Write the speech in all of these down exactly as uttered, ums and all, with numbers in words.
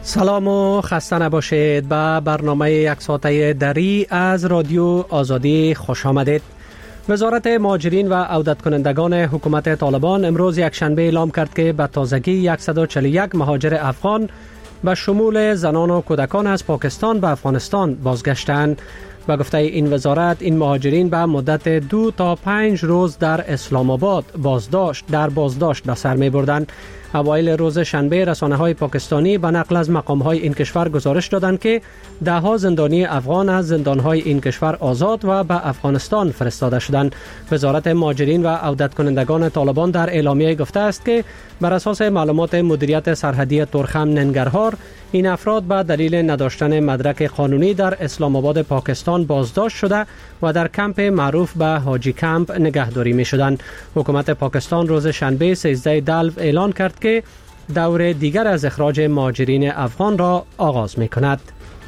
سلام و خسته نباشید. به برنامه یک ساعته دری از رادیو آزادی خوش آمدید. وزارت مهاجرین و عودت کنندگان حکومت طالبان امروز یکشنبه اعلام کرد که به تازگی صد و چهل و یک مهاجر افغان به شمول زنان و کودکان از پاکستان به افغانستان بازگشتند. به گفته این وزارت، این مهاجرین به مدت دو تا پنج روز در اسلام آباد بازداشت در بازداشت به سر می بردند. اوایل روز شنبه رسانه‌های پاکستانی به نقل از مقام‌های این کشور گزارش دادند که ده‌ها زندانی افغان از زندان‌های این کشور آزاد و به افغانستان فرستاده شدند. وزارت مهاجرین و عودت کنندگان طالبان در اعلامیه گفته است که بر اساس معلومات مدیریت سرحدی تورخم ننگرهار، این افراد به دلیل نداشتن مدرک قانونی در اسلام آباد پاکستان بازداشت شده و در کمپ معروف به حاجی کمپ نگهداری می شدند. حکومت پاکستان روز شنبه سیزده دلو اعلان کرد که دور دیگر از اخراج مهاجرین افغان را آغاز می کند.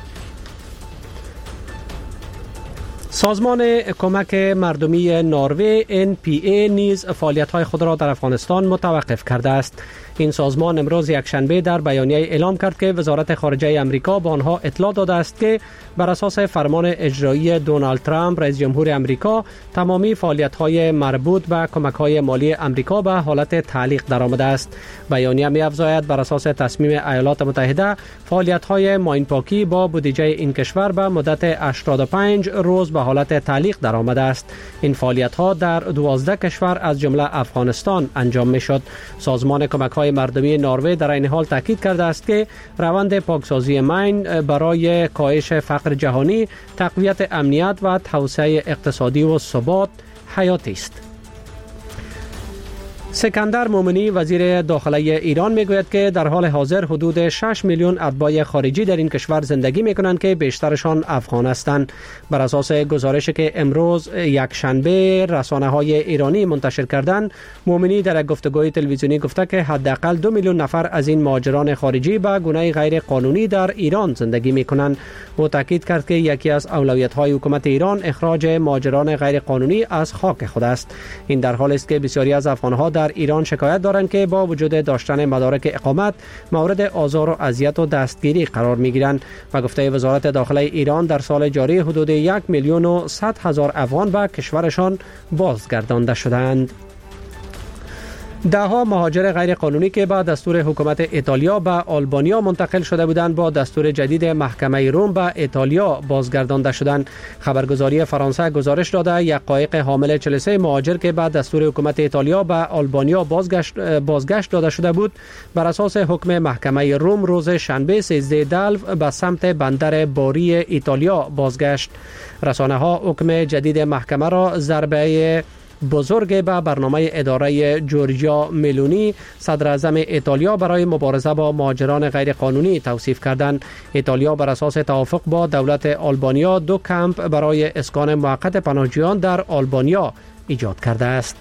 سازمان کمک مردمی نروژ ان پی ای نیز فعالیت‌های خود را در افغانستان متوقف کرده است. این سازمان امروز یکشنبه در بیانیه اعلام کرد که وزارت خارجه آمریکا به آنها اطلاع داده است که بر اساس فرمان اجرایی دونالد ترامپ رئیس جمهور آمریکا، تمامی فعالیت‌های مربوط به کمک‌های مالی آمریکا به حالت تعلیق درآمده است. بیانیه می‌افزاید بر اساس تصمیم ایالات متحده، فعالیت‌های ماین‌پاکی با بودجه این کشور به مدت هشتاد و پنج روز به حالت تعلیق درآمده است. این فعالیت‌ها در دوازده کشور از جمله افغانستان انجام می‌شد. سازمان کمک‌های مردمی نروژ در این حال تاکید کرده است که روند پاکسازی مین برای کاهش فقر جهانی، تقویت امنیت و توسعه اقتصادی و ثبات حیاتی است. سکندر مومنی وزیر داخله ایران میگوید که در حال حاضر حدود شش میلیون اتباع خارجی در این کشور زندگی میکنند که بیشترشان افغان هستند. بر اساس گزارشی که امروز یک شنبه رسانه‌های ایرانی منتشر کردند، مومنی در یک گفتگوی تلویزیونی گفته که حداقل دو میلیون نفر از این مهاجران خارجی به گونه غیر قانونی در ایران زندگی میکنند. او تاکید کرد که یکی از اولویت‌های حکومت ایران اخراج مهاجران غیر قانونی از خاک خود است. این در حالی است که بسیاری از افغان‌ها در ایران شکایت دارند که با وجود داشتن مدارک اقامت مورد آزار و اذیت و دستگیری قرار می‌گیرند. و گفته وزارت داخله ایران در سال جاری حدود یک میلیون و صد هزار افغان به کشورشان بازگردانده شدند. ده‌ها مهاجر غیر قانونی که با دستور حکومت ایتالیا به آلبانیا منتقل شده بودند با دستور جدید محکمه روم به ایتالیا بازگردانده شدند. خبرگزاری فرانسه گزارش داده یک قایق حامل چهل و سه مهاجر که به دستور حکومت ایتالیا به آلبانیا بازگشت بازگشت داده شده بود، بر اساس حکم محکمه روم روز شنبه سیزده دلو به سمت بندر باری ایتالیا بازگشت. رسانه‌ها حکم جدید محکمه را ضربه بزرگ به برنامه اداره جورجیا ملونی، صدر اعظم ایتالیا، برای مبارزه با مهاجران غیر قانونی توصیف کردند. ایتالیا بر اساس توافق با دولت آلبانیا دو کمپ برای اسکان موقت پناهجویان در آلبانیا ایجاد کرده است.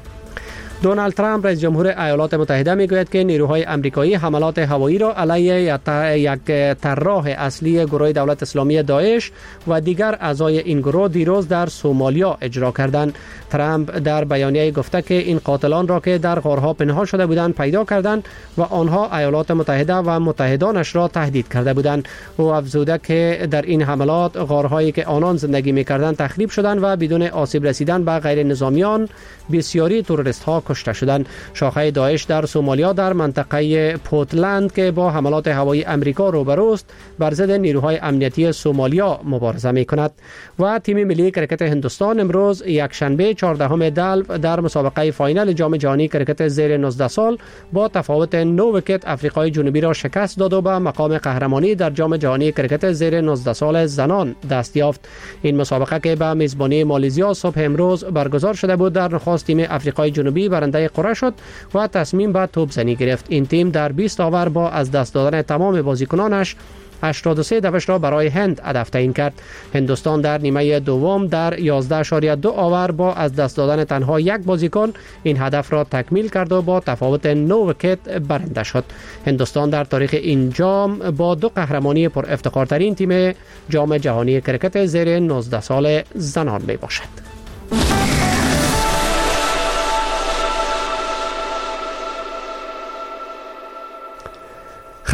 دونالد ترامپ رئیس جمهور ایالات متحده میگوید که نیروهای آمریکایی حملات هوایی را علیه یک طراح اصلی گروه دولت اسلامی داعش و دیگر اعضای این گروه دیروز در سومالیا اجرا کردند. ترامپ در بیانیه گفته که این قاتلان را که در غارها پنهان شده بودند پیدا کردند و آنها ایالات متحده و متحدانش را تهدید کرده بودند. او افزوده که در این حملات غارهایی که آنان زندگی می‌کردند تخریب شدند و بدون آسیب رسیدن به غیر نظامیان بسیاری تروریست ها کشته شدند. شاخه داعش در سومالیا در منطقه پورتلند که با حملات هوایی امریکا روبروست، بر ضد نیروهای امنیتی سومالیا مبارزه می‌کند. و تیم ملی کرکت هندوستان امروز یک شنبه چهاردهم دلو در مسابقه فاینال جام جهانی کرکت زیر نوزده سال با تفاوت نه ویکت افریقای جنوبی را شکست داد و به مقام قهرمانی در جام جهانی کرکت زیر نوزده سال زنان دست یافت. این مسابقه که به میزبانی مالزیا صبح امروز برگزار شده بود، در نخست تیم افریقای جنوبی برنده قرعه شد و تصمیم به توپ زنی گرفت. این تیم در بیست آور با از دست دادن تمام بازیکنانش هشتاد و سه دفش را برای هند هدف تعیین کرد. هندوستان در نیمه دوم در یازده اشاریه دو آور با از دست دادن تنها یک بازیکن این هدف را تکمیل کرد و با تفاوت نه ویکت برنده شد. هندوستان در تاریخ این جام با دو قهرمانی پر افتخارترین تیم جام جهانی کرکت زیر نوزده سال زنان می باشد.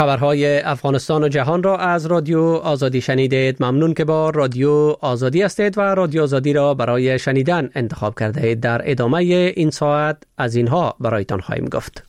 خبرهای افغانستان و جهان را از رادیو آزادی شنیدید. ممنون که با رادیو آزادی هستید و رادیو آزادی را برای شنیدن انتخاب کرده اید. در ادامه این ساعت از اینها برایتان خواهیم گفت.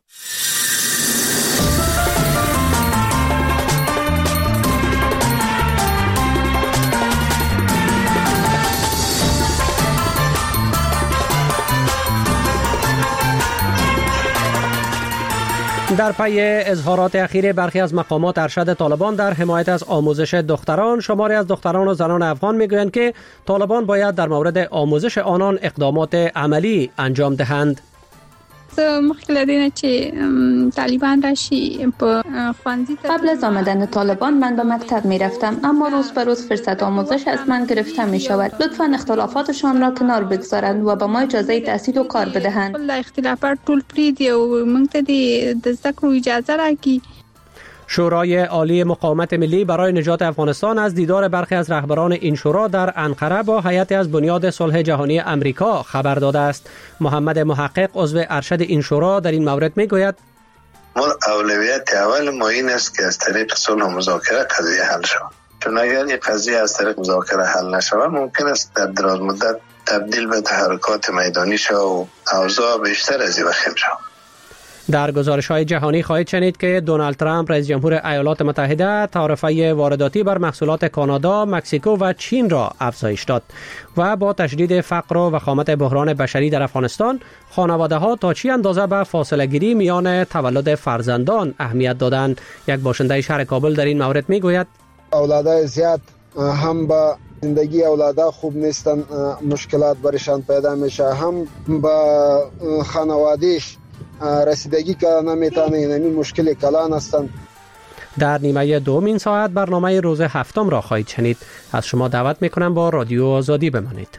در پی اظهارات اخیر برخی از مقامات ارشد طالبان در حمایت از آموزش دختران، شماری از دختران و زنان افغان میگویند که طالبان باید در مورد آموزش آنان اقدامات عملی انجام دهند. مخکې چې طالبان راشي په خوانزی قبل از آمدن طالبان من به مکتب می رفتم، اما روز به روز فرصت آموزش از من گرفته می شود. لطفاً اختلافاتشان را کنار بگذارند و به ما اجازه تحصیل و کار بدهند. اختلافات ټول پریږدي او موږ ته د زده کړو اجازه راکړي. شورای عالی مقاومت ملی برای نجات افغانستان از دیدار برخی از رهبران این شورا در انقره با هیئتی از بنیاد صلح جهانی امریکا خبر داده است. محمد محقق عضو ارشد این شورا در این مورد میگوید اولویت اول ما این است که از طریق صلح و مذاکره قضیه حل شود، چون اگر این قضیه از طریق مذاکره حل نشود ممکن است در دراز مدت تبدیل به تحرکات میدانی شود و اوضاع بیشتر از این وخیم شود. در گزارش‌های جهانی خواهید شنید که دونالد ترامپ رئیس جمهور ایالات متحده تعرفه وارداتی بر محصولات کانادا، مکزیکو و چین را افزایش داد و با تشدید فقر و وخامت بحران بشری در افغانستان، خانواده‌ها تا چی اندازه به فاصله گیری میان تولد فرزندان اهمیت دادند. یک باشنده شهر کابل در این مورد میگوید اولادای زیاد هم با زندگی اولادا خوب نیستن، مشکلات برشان پیدا میشه، هم با خانواده‌اش رسیدگی که نمیتونه، یعنی مشکل کلان هستند. در نیمه دوم این ساعت برنامه روز هفتم را خواهید شنید. از شما دعوت میکنم با رادیو آزادی بمانید.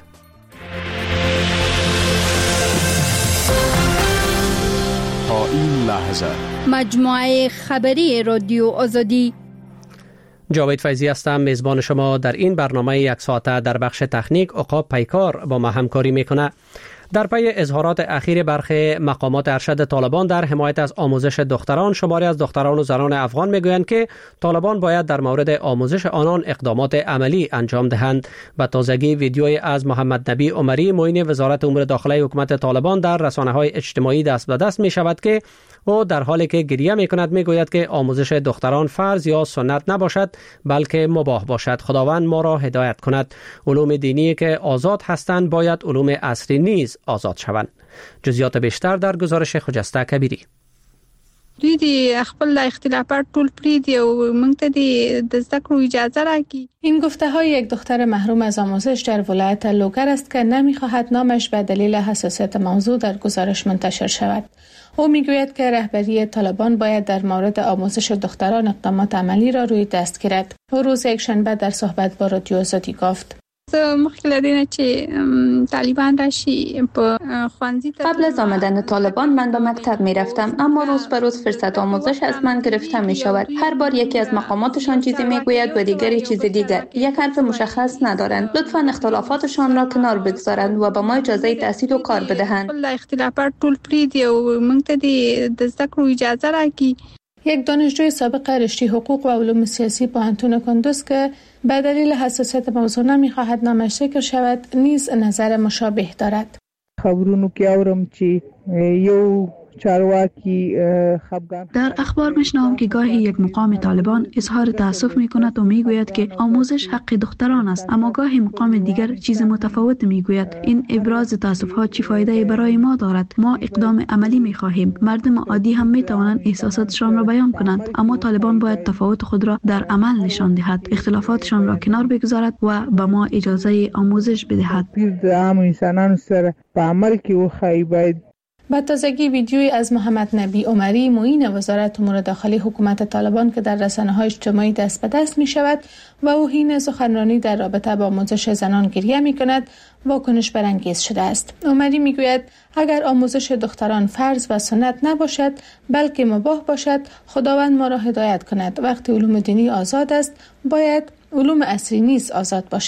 تا این لحظه مجموعه خبری رادیو آزادی. جاوید فیضی هستم، میزبان شما در این برنامه یک ساعته. در بخش تکنیک عقاب پیکار با ما همکاری میکنه. در پی اظهارات اخیر برخی مقامات ارشد طالبان در حمایت از آموزش دختران، شماری از دختران و زنان افغان میگویند که طالبان باید در مورد آموزش آنان اقدامات عملی انجام دهند. به تازگی ویدیویی از محمد نبی عمری معین وزارت امور داخلی حکومت طالبان در رسانه‌های اجتماعی دست به دست می شود که او در حالی که گریه می کند می گوید که آموزش دختران فرض یا سنت نباشد بلکه مباح باشد. خداوند ما را هدایت کند. علوم دینی که آزاد هستند باید علوم عصری نیز آزاد شوند. جزئیات بیشتر در گزارش خجسته کبیری. دوی د خپل اختلافات ټول پریږدي او موږ ته د زده کړو اجازه راکړي. این گفته های یک دختر محروم از آموزش در ولایت لوگر است که نمیخواهد نامش به دلیل حساسیت موضوع در گزارش منتشر شود. او میگوید که رهبری طالبان باید در مورد آموزش دختران اقدامات عملی را روی دست گیرد. او روز یکشنبه در صحبت با رادیو آزادی گفت مخکې له دې نه چې طالبان راشي په خوانزی قبل از آمدن طالبان من به مکتب می رفتم، اما روز به روز فرصت آموزش از من گرفته می شود. هر بار یکی از مقاماتشان چیزی می گوید و دیگری چیز دیگر، یک حرف مشخص ندارند. لطفاً اختلافاتشان را کنار بگذارند و به ما اجازه تحصیل و کار بدهند. اختلافات ټول پریږدي او موږ ته د زده کړو اجازه راکړي. یک دانشجوی سابق رشته حقوق و علوم سیاسی پوهنتون کندوز که به دلیل حساسیت موضوع نمی‌خواهد نامش ذکر شود نیز نظر مشابه دارد. خبرونو کې اورم چې یو چارواکی خفگان در اخبار میشنوم که گاهی یک مقام طالبان اظهار تأسف میکند و میگوید که آموزش حق دختران است، اما گاهی مقام دیگر چیز متفاوت میگوید. این ابراز تأسف ها چی فایده برای ما دارد؟ ما اقدام عملی میخواهیم. مردم عادی هم میتوانند احساساتشان را بیان کنند، اما طالبان باید تفاوت خود را در عمل نشان دهد، اختلافاتشان را کنار بگذارد و به ما اجازه آموزش بدهد. عام انسانان سره په عمل کې وخایي. باید با تازگی ویدیویی از محمد نبی عمری معین وزارت امور داخلی حکومت طالبان که در رسانه‌های اجتماعی دست به دست می شود و او حین سخنرانی در رابطه با آموزش زنان گریه می کند واکنش برانگیز شده است. عمری می گوید اگر آموزش دختران فرض و سنت نباشد بلکه مباح باشد، خداوند ما را هدایت کند. وقتی علوم دینی آزاد است باید علوم عصری نیز آزاد باشد.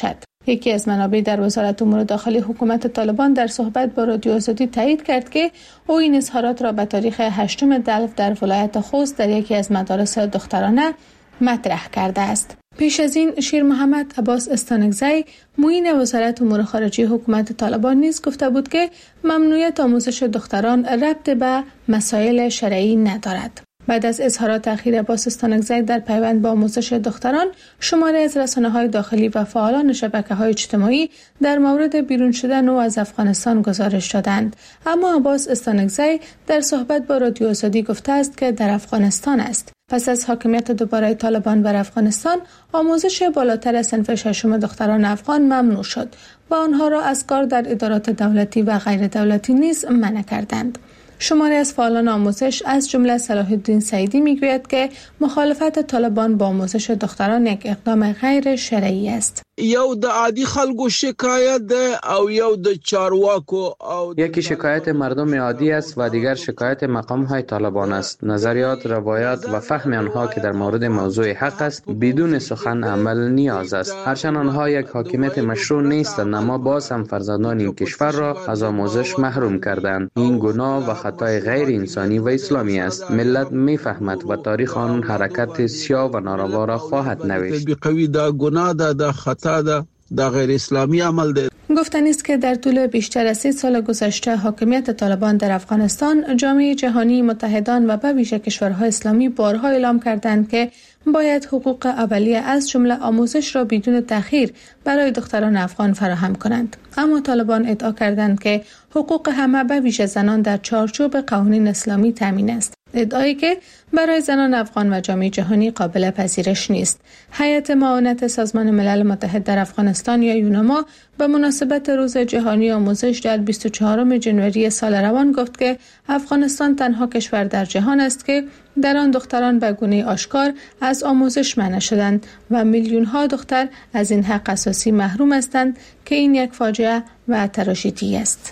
یکی از منابع در وزارت امور داخلی حکومت طالبان در صحبت با رادیو آزادی تایید کرد که او این اظهارات را به تاریخ هشتم دلو در ولایت خوست در یکی از مدارس دخترانه مطرح کرده است. پیش از این شیر محمد عباس استانکزی معین وزارت امور خارجه حکومت طالبان نیز گفته بود که ممنوعیت آموزش دختران ربط به مسائل شرعی ندارد. بعد از اظهارات اخیر عباس استانکزی در پیوند با آموزش دختران، شماری از رسانه‌های داخلی و فعالان شبکه‌های اجتماعی در مورد بیرون شدن او از افغانستان گزارش دادند. اما عباس استانکزی در صحبت با رادیو آزادی گفته است که در افغانستان است. پس از حاکمیت دوباره طالبان بر افغانستان، آموزش بالاتر از صنف ششم دختران افغان ممنوع شد و آنها را از کار در ادارات دولتی و غیر دولتی نیز منع کردند. شماری از فعالان آموزش از جمله صلاح الدین سعیدی میگوید که مخالفت طالبان با آموزش دختران یک اقدام غیر شرعی است. یو د عادی خلکو شکایت ده او یو د چارواکو او یکی شکایت مردم عادی است و دیگر شکایت مقام های طالبان است. نظریات، روایات و فهم آنها که در مورد موضوع حق است بدون سخن عمل نیاز است. هرچند آنها یک حاکمیت مشروع نیستند، اما باز هم فرزندان این کشور را از آموزش محروم کردند. این گناه و خطای غیر انسانی و اسلامی است. ملت میفهمد و تاریخ آن حرکت سیاه و ناروا را خواهد نوشت. قوی دا گناه دا دا خطا دا دا غیر اسلامی عمل ده. گفتنی است که در طول بیشتر از سه سال گذشته حاکمیت طالبان در افغانستان، جامعه جهانی، متحدان و به ویژه کشورهای اسلامی بارها اعلام کردند که باید حقوق اولیه از جمله آموزش را بدون تأخیر برای دختران افغان فراهم کنند. اما طالبان ادعا کردند که حقوق همه به ویژه زنان در چارچوب قوانین اسلامی تامین است. ادعایی که برای زنان افغان و جامعه جهانی قابل پذیرش نیست. هیئت معاونت سازمان ملل متحد در افغانستان یا یوناما به مناسبت روز جهانی آموزش در بیست و چهارم ژانویه سال روان گفت که افغانستان تنها کشور در جهان است که در آن دختران به گونه آشکار از آموزش منع شدند و میلیون ها دختر از این حق اساسی محروم هستند که این یک فاجعه و تراشیدی است.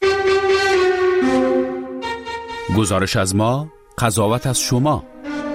گزارش از ما، قضاوت از شما.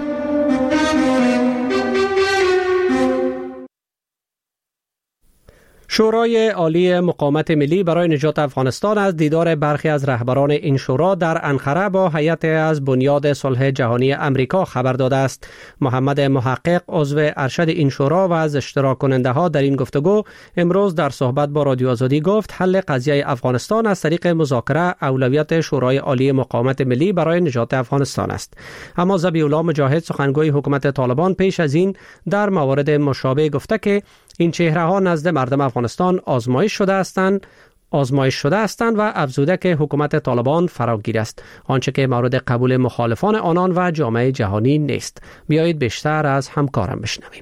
شورای عالی مقاومت ملی برای نجات افغانستان از دیدار برخی از رهبران این شورا در انقره با هیئت از بنیاد صلح جهانی امریکا خبر داده است. محمد محقق عضو ارشد این شورا و از اشتراک کننده ها در این گفتگو امروز در صحبت با رادیو آزادی گفت حل قضیه افغانستان از طریق مذاکره اولویت شورای عالی مقاومت ملی برای نجات افغانستان است. اما ذبیح الله مجاهد سخنگوی حکومت طالبان پیش از این در موارد مشابه گفته که این چهره ها نزد مردم افغانستان آزمایش شده هستند آزمایش شده هستند و افزوده که حکومت طالبان فراگیر است، آنچه که مورد قبول مخالفان آنان و جامعه جهانی نیست. بیایید بیشتر از همکارم بشنویم.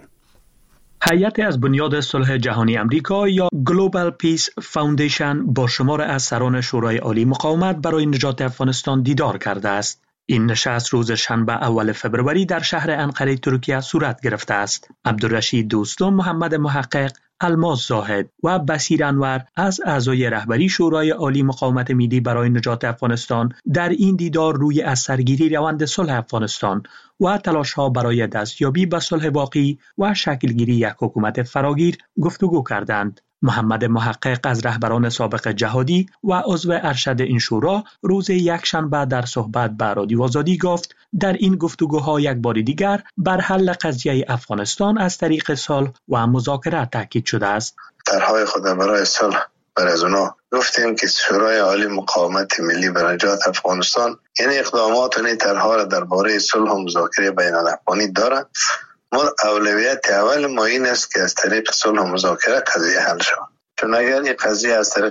هیئت از بنیاد صلح جهانی امریکا یا Global Peace Foundation با شمار از سران شورای عالی مقاومت برای نجات افغانستان دیدار کرده است. این نشست روز شنبه اول فبروری در شهر انقره ترکیه صورت گرفته است. عبدالرشید دوستم، محمد محقق، الماس زاهد و بصیر انور از اعضای رهبری شورای عالی مقاومت ملی برای نجات افغانستان در این دیدار روی از سرگیری روند صلح افغانستان و تلاش‌ها برای دستیابی به صلح واقعی و شکلگیری یک حکومت فراگیر گفتگو کردند. محمد محقق از رهبران سابق جهادی و عضو ارشد این شورا روز یکشنبه در صحبت با رادیو آزادی گفت در این گفتگوها یک بار دیگر بر حل قضیه افغانستان از طریق صلح و مذاکره تاکید شده است. طرحهای خود برای صلح برای از اونا گفتیم که شورای عالی مقاومت ملی برای نجات افغانستان یعنی اقدامات و طرحها را درباره صلح و مذاکره بین الافغانی دارد. ما اولویت اول ما این است که از طریق صلح و مذاکره قضیه حل شود، چون اگر این قضیه از طریق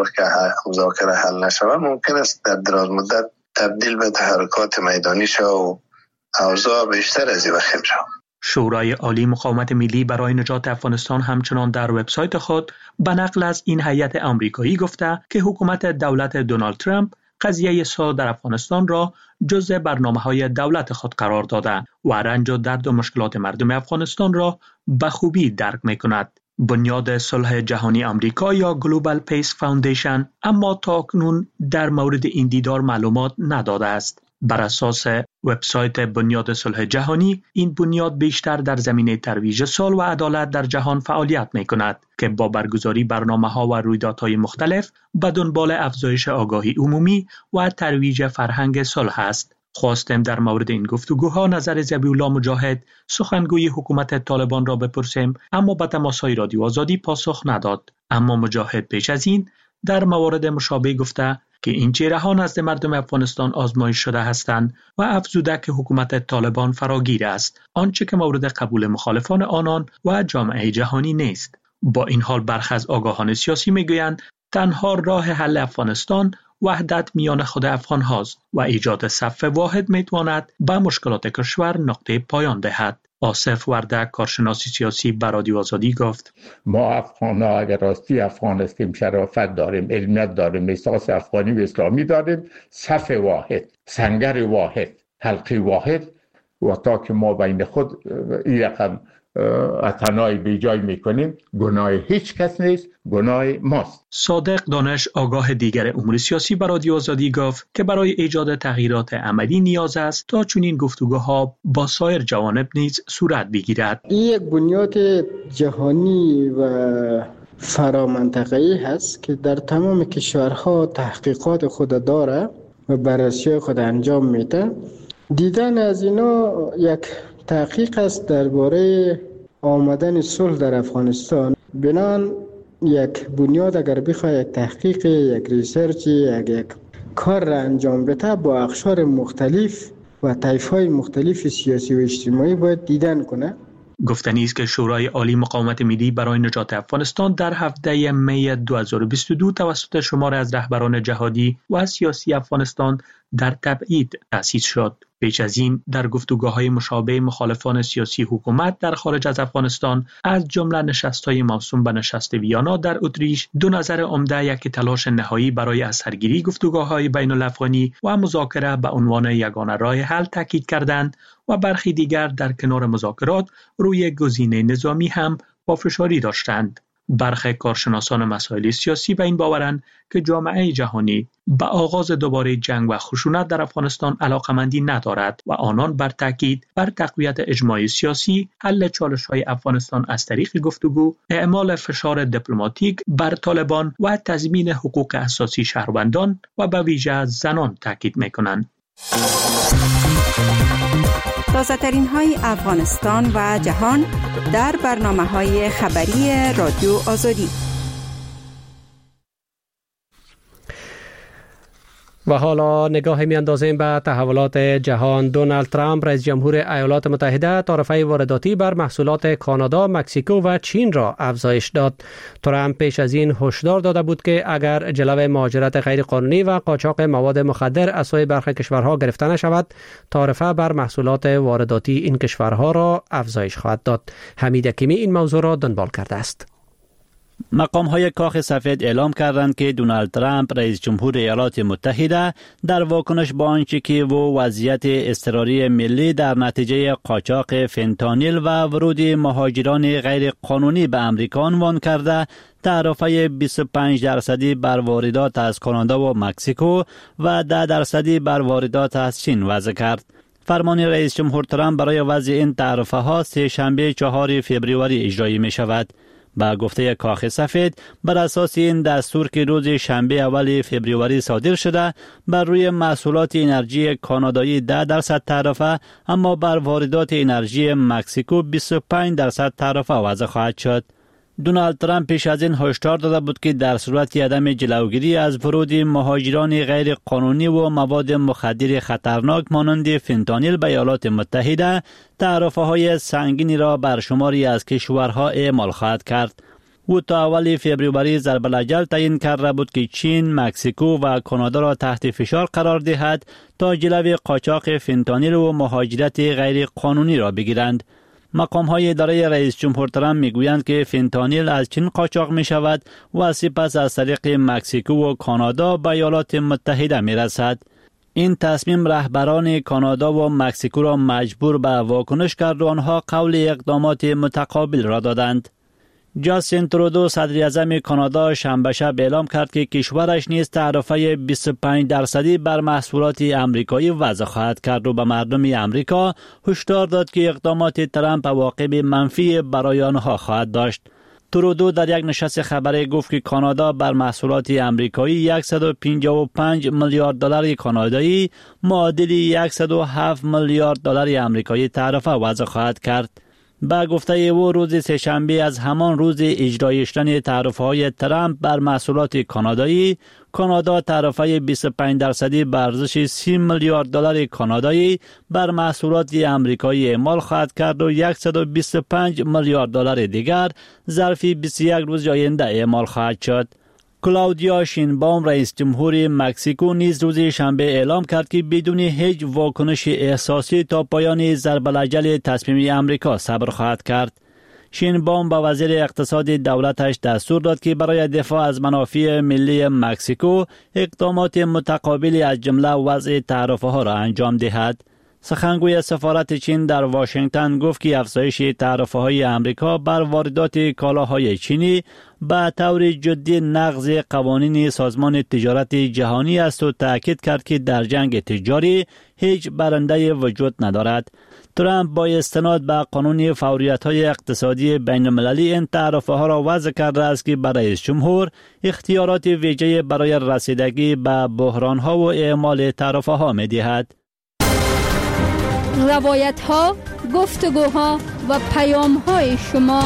مذاکره حل نشود ممکن است در دراز مدت تبدیل به تحرکات میدانی شود و اوضاع بیشتر از این وخیم شود. شورای عالی مقاومت ملی برای نجات افغانستان همچنان در وبسایت خود به نقل از این هیئت آمریکایی گفته که حکومت دولت دونالد ترامپ قضیه صلح در افغانستان را جزء برنامه‌های دولت خود قرار داده و رنج و درد و مشکلات مردم افغانستان را به خوبی درک می‌کند. بنیاد صلح جهانی آمریکا یا Global Peace Foundation اما تاکنون در مورد این دیدار معلومات نداده است. بر اساس وبسایت بنیاد صلح جهانی این بنیاد بیشتر در زمینه ترویج صلح و عدالت در جهان فعالیت می کند که با برگزاری برنامه‌ها و رویدادهای مختلف به دنبال افزایش آگاهی عمومی و ترویج فرهنگ صلح است. خواستم در مورد این گفتگوها نظر ذبیح‌الله مجاهد سخنگوی حکومت طالبان را بپرسیم، اما به تماس‌های رادیو آزادی پاسخ نداد. اما مجاهد پیش از این در موارد مشابه گفته که این چهره‌ها نزد مردم افغانستان آزمایش شده هستند و افزوده که حکومت طالبان فراگیر است، آنچه که مورد قبول مخالفان آنان و جامعه جهانی نیست. با این حال برخی از آگاهان سیاسی میگویند تنها راه حل افغانستان وحدت میان خود افغان هاست و ایجاد صف واحد میتواند به مشکلات کشور نقطه پایان دهد. آصف وردک کارشناس سیاسی به رادیو آزادی گفت ما افغان ها اگر راستی افغان هستیم، شرافت داریم، علمیت داریم، احساس افغانی و اسلامی داریم، صف واحد، سنگر واحد، حلقه واحد و تا که ما بین خود این رقم اتنای بی جای میکنیم، گناه هیچ کس نیست، گناه ماست. صادق دانش آگاه دیگر امور سیاسی به رادیو آزادی گفت که برای ایجاد تغییرات عملی نیاز است تا چنین گفتگوها با سایر جوانب نیز صورت بگیرد. این یک بنیاد جهانی و فرامنطقه‌ای هست که در تمام کشورها تحقیقات خود داره و بررسی خود انجام میده. دیدن از اینا یک تحقیق است درباره آمدن صلح در افغانستان. بنان یک بنیاد اگر بخواد یک تحقیق، یک ریسرچ، یک, یک کار را انجام بده، با اقشار مختلف و طیف‌های مختلف سیاسی و اجتماعی باید دیدن کنه. گفتنی است که شورای عالی مقاومت ملی برای نجات افغانستان در هفده می دو هزار و بیست و دو توسط شمار از رهبران جهادی و سیاسی افغانستان در تبعید تأسیس شد. پیش از این در گفتگوهای مشابه مخالفان سیاسی حکومت در خارج از افغانستان از جمله نشست‌های موسوم به نشست ویانا در اتریش دو نظر عمده یک تلاش نهایی برای از سرگیری گفتگوهای بین الافغانی و مذاکره به عنوان یگانه راه حل تاکید کردند و برخی دیگر در کنار مذاکرات روی گزینه نظامی هم پافشاری داشتند. برخی کارشناسان مسائل سیاسی به این باورند که جامعه جهانی به آغاز دوباره جنگ و خشونت در افغانستان علاقمندی ندارد و آنان بر تاکید بر تقویت اجماع سیاسی، حل چالش‌های افغانستان از طریق گفتگو، اعمال فشار دیپلماتیک بر طالبان و تضمین حقوق اساسی شهروندان و به ویژه زنان تاکید می‌کنند. تازه‌ترین های افغانستان و جهان در برنامه‌های خبری رادیو آزادی. و حالا نگاه میاندازیم به تحولات جهان. دونالد ترامپ رئیس جمهور ایالات متحده تعرفه وارداتی بر محصولات کانادا، مکزیکو و چین را افزایش داد. ترامپ پیش از این هشدار داده بود که اگر جلو مهاجرت غیرقانونی و قاچاق مواد مخدر از سوی برخی کشورها گرفته نشود، تعرفه بر محصولات وارداتی این کشورها را افزایش خواهد داد. حمید حکیمی این موضوع را دنبال کرده است. مقام های کاخ سفید اعلام کردند که دونالد ترامپ رئیس جمهور ایالات متحده در واکنش به آنچه که و وضعیت اضطراری ملی در نتیجه قاچاق فنتانیل و ورود مهاجران غیر قانونی به امریکا عنوان کرده، تعرفه بیست و پنج درصدی بر واردات از کانادا و مکزیکو و ده درصدی بر واردات از چین وضع کرد. فرمان رئیس جمهور ترامپ برای وضع این تعرفه ها سه شنبه چهار فوریه اجرایی می شود. با گفته کاخ سفید، بر اساس این دستور که روز شنبه اول فوریه صادر شده، بر روی محصولات انرژی کانادایی ده درصد تعرفه، اما بر واردات انرژی مکزیکو بیست و پنج درصد تعرفه وضع خواهد شد. دونالد ترامپ پیش از این هشدار داده بود که در صورت عدم جلوگیری از ورود مهاجران غیر قانونی و مواد مخدر خطرناک مانند فنتانیل به ایالات متحده، تعرفه های سنگینی را بر شماری از کشورها اعمال خواهد کرد. او تا اول فوریه ضرب الاجل تعیین کرده بود که چین، مکزیکو و کانادا را تحت فشار قرار دهد تا جلوی قاچاق فنتانیل و مهاجرت غیر قانونی را بگیرند. مقام های اداره رئیس جمهور ترامپ میگویند که فنتانیل از چین قاچاق می شود و سپس از طریق مکزیکو و کانادا به ایالات متحده می رسد. این تصمیم رهبران کانادا و مکزیکو را مجبور به واکنش کرد و آنها قول اقدامات متقابل را دادند. جاستین ترودو صدر اعظم کانادا شنبه شب اعلام کرد که کشورش نیز تعرفه بیست و پنج درصدی بر محصولات امریکایی وضع خواهد کرد و به مردم امریکا هشدار داد که اقدامات ترامپ عواقب منفی برای آنها خواهد داشت. ترودو در یک نشست خبری گفت که کانادا بر محصولات امریکایی صد و پنجاه و پنج میلیارد دلار کانادایی معادل صد و هفت میلیارد دلار امریکایی تعرفه وضع خواهد کرد. با گفته او روز سه‌شنبه از همان روز اجرای شدن تعرفه‌های ترامپ بر محصولات کانادایی، کانادا تعرفه بیست و پنج درصدی به ارزش سی میلیارد دلار کانادایی بر محصولات امریکایی اعمال خواهد کرد و صد و بیست و پنج میلیارد دلار دیگر ظرف بیست و یک روز آینده اعمال خواهد شد. کلاودیا شینباوم رئیس جمهور مکزیکو نیز روز شنبه اعلام کرد که بدون هیچ واکنش احساسی تا پایان ضرب الاجل تصمیم امریکا صبر خواهد کرد. شینباوم با وزیر اقتصاد دولتش دستور داد که برای دفاع از منافع ملی مکزیکو اقدامات متقابلی از جمله وضع تعرفه ها را انجام دهد. سخنگوی سفارت چین در واشنگتن گفت که افزایش تعرفه های امریکا بر واردات کالاهای چینی به طور جدی نقض قوانین سازمان تجارت جهانی است و تأکید کرد که در جنگ تجاری هیچ برنده وجود ندارد. ترامپ با استناد به قانون فوریت‌های اقتصادی بین‌المللی این تعرفه ها را وضع کرده است که برای رئیس جمهور اختیارات ویژه برای رسیدگی به بحران‌ها و اعمال تعرفه ها می‌دهد. روایت ها، گفتگوها و پیام های شما.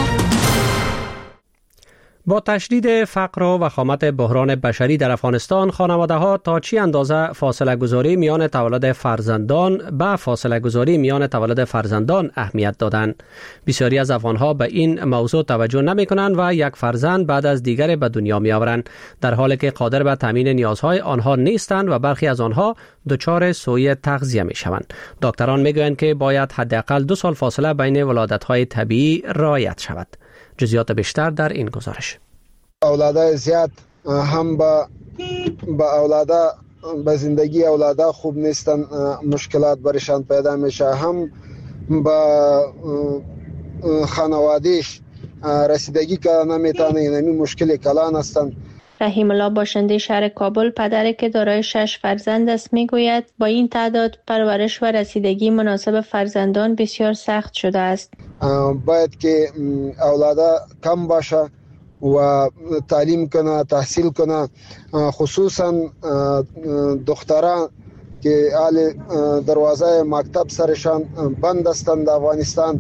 با تشدید فقر و وخامت بحران بشری در افغانستان، خانواده ها تا چی اندازه فاصله گذاری میان تولد فرزندان به فاصله گذاری میان تولد فرزندان اهمیت دادند. بسیاری از افغان ها به این موضوع توجه نمی کنند و یک فرزند بعد از دیگر به دنیا می آورند، در حالی که قادر به تامین نیازهای آنها نیستند و برخی از آنها دچار سوء تغذیه می شوند. دکتران می گویند که باید حداقل دو سال فاصله بین ولادت های طبیعی رعایت شود. جزئیات بیشتر در این گزارش. اولادای زیاد هم با با اولادا به زندگی اولادا خوب نیستن، مشکلات برشان پیدا میشه، هم با خانوادهش رسیدگی که نمیتونه، یعنی مشکل کلان هستن. رحیم الله باشنده شهر کابل، پدری که دارای شش فرزند است، میگوید با این تعداد پرورش و رسیدگی مناسب فرزندان بسیار سخت شده است. باید که اولادا کم باشه و تعلیم کنه، تحصیل کنه، خصوصا دختران که حال دروازه مکتب سرشان بند هستند در افغانستان،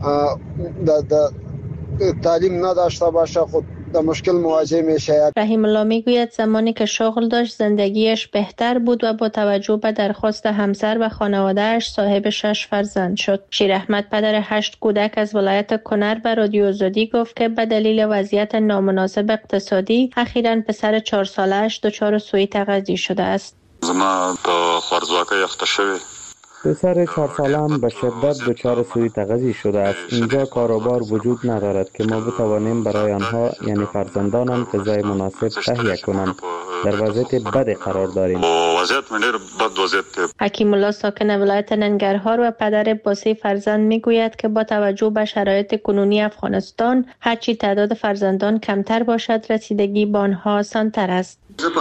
تعلیم نداشته باشه خود در مشکل مواجه میشه. رحیم الله میگوید زمانی که شغل داشت زندگیش بهتر بود و با توجه به درخواست همسر و خانواده‌اش صاحب شش فرزند شد. شیر احمد، پدر هشت کودک از ولایت کنر، به رادیو آزادی گفت که به دلیل وضعیت نامناسب اقتصادی اخیراً پسر چهار ساله‌اش دچار سوء تغذیه شده است. زما د خوارزواکه یخته شوی پسر چهار سالم به شدت دچار سوء تغذیه شده است. اینجا کاروبار وجود ندارد که ما بتوانیم برای آنها یعنی فرزندانم غذای مناسب تهیه کنم. در وضعیت بد قرار داریم. حکیم الله ساکن ولایت ننگرهار و پدر با سه فرزند میگوید که با توجه به شرایط کنونی افغانستان هرچی تعداد فرزندان کمتر باشد رسیدگی به آنها آسان‌تر است.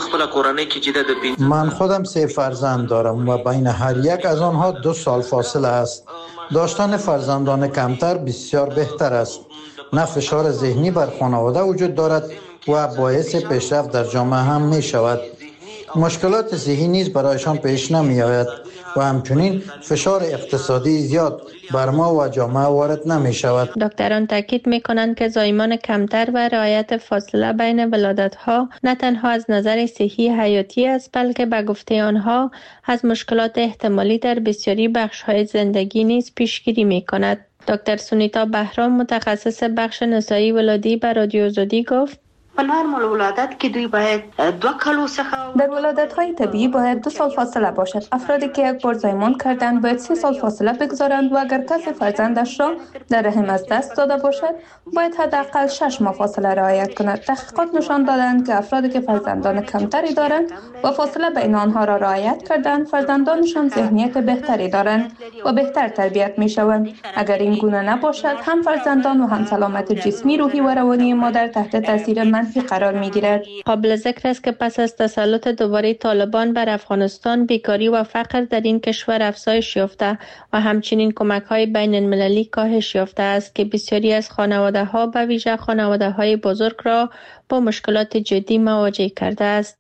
من خودم سه فرزند دارم و بین هر یک از آنها دو سال فاصله است. داشتن فرزندان کمتر بسیار بهتر است. نه فشار ذهنی بر خانواده وجود دارد و باعث پیشرفت در جامعه هم می شود. مشکلات صحی نیز برایشان پیش نمی آید و همچنین فشار اقتصادی زیاد بر ما و جامعه وارد نمی شود. دکتران تاکید می کنند که زایمان کمتر و رعایت فاصله بین ولادت‌ها نه تنها از نظر صحی حیاتی است، بلکه به گفته آنها از مشکلات احتمالی در بسیاری بخش‌های زندگی نیز پیشگیری می کند. دکتر سونیتا بهرام، متخصص بخش نسایی ولادی، به رادیو آزادی گفت: په نورمال ولادت کې دوی باید دو کالو څخه در ولادت‌های طبیعی باید دو سال فاصله باشد. افرادی که یک بار زایمان کردند باید سه سال فاصله بگذارند و اگر کسی فرزندش را در رحم از دست داده باشد باید حداقل شش ماه فاصله رعایت کند. تحقیقات نشان دادند که افرادی که فرزندان کمتری دارند و فاصله بین آنها را رعایت کردند فرزندانشان ذهنیت بهتری دارند و بهتر تربیت می‌شوند. اگر این گونه نباشد هم فرزندان و هم سلامت جسمی، روحی و روانی مادر تحت تاثیر منفی قرار می‌گیرد. قابل ذکر است که پس از تسلط دوباره طالبان بر افغانستان بیکاری و فقر در این کشور افزایش یافته و همچنین کمک‌های بین المللی کاهش یافته است که بسیاری از خانواده‌ها به ویژه خانواده‌های بزرگ را با مشکلات جدی مواجه کرده است.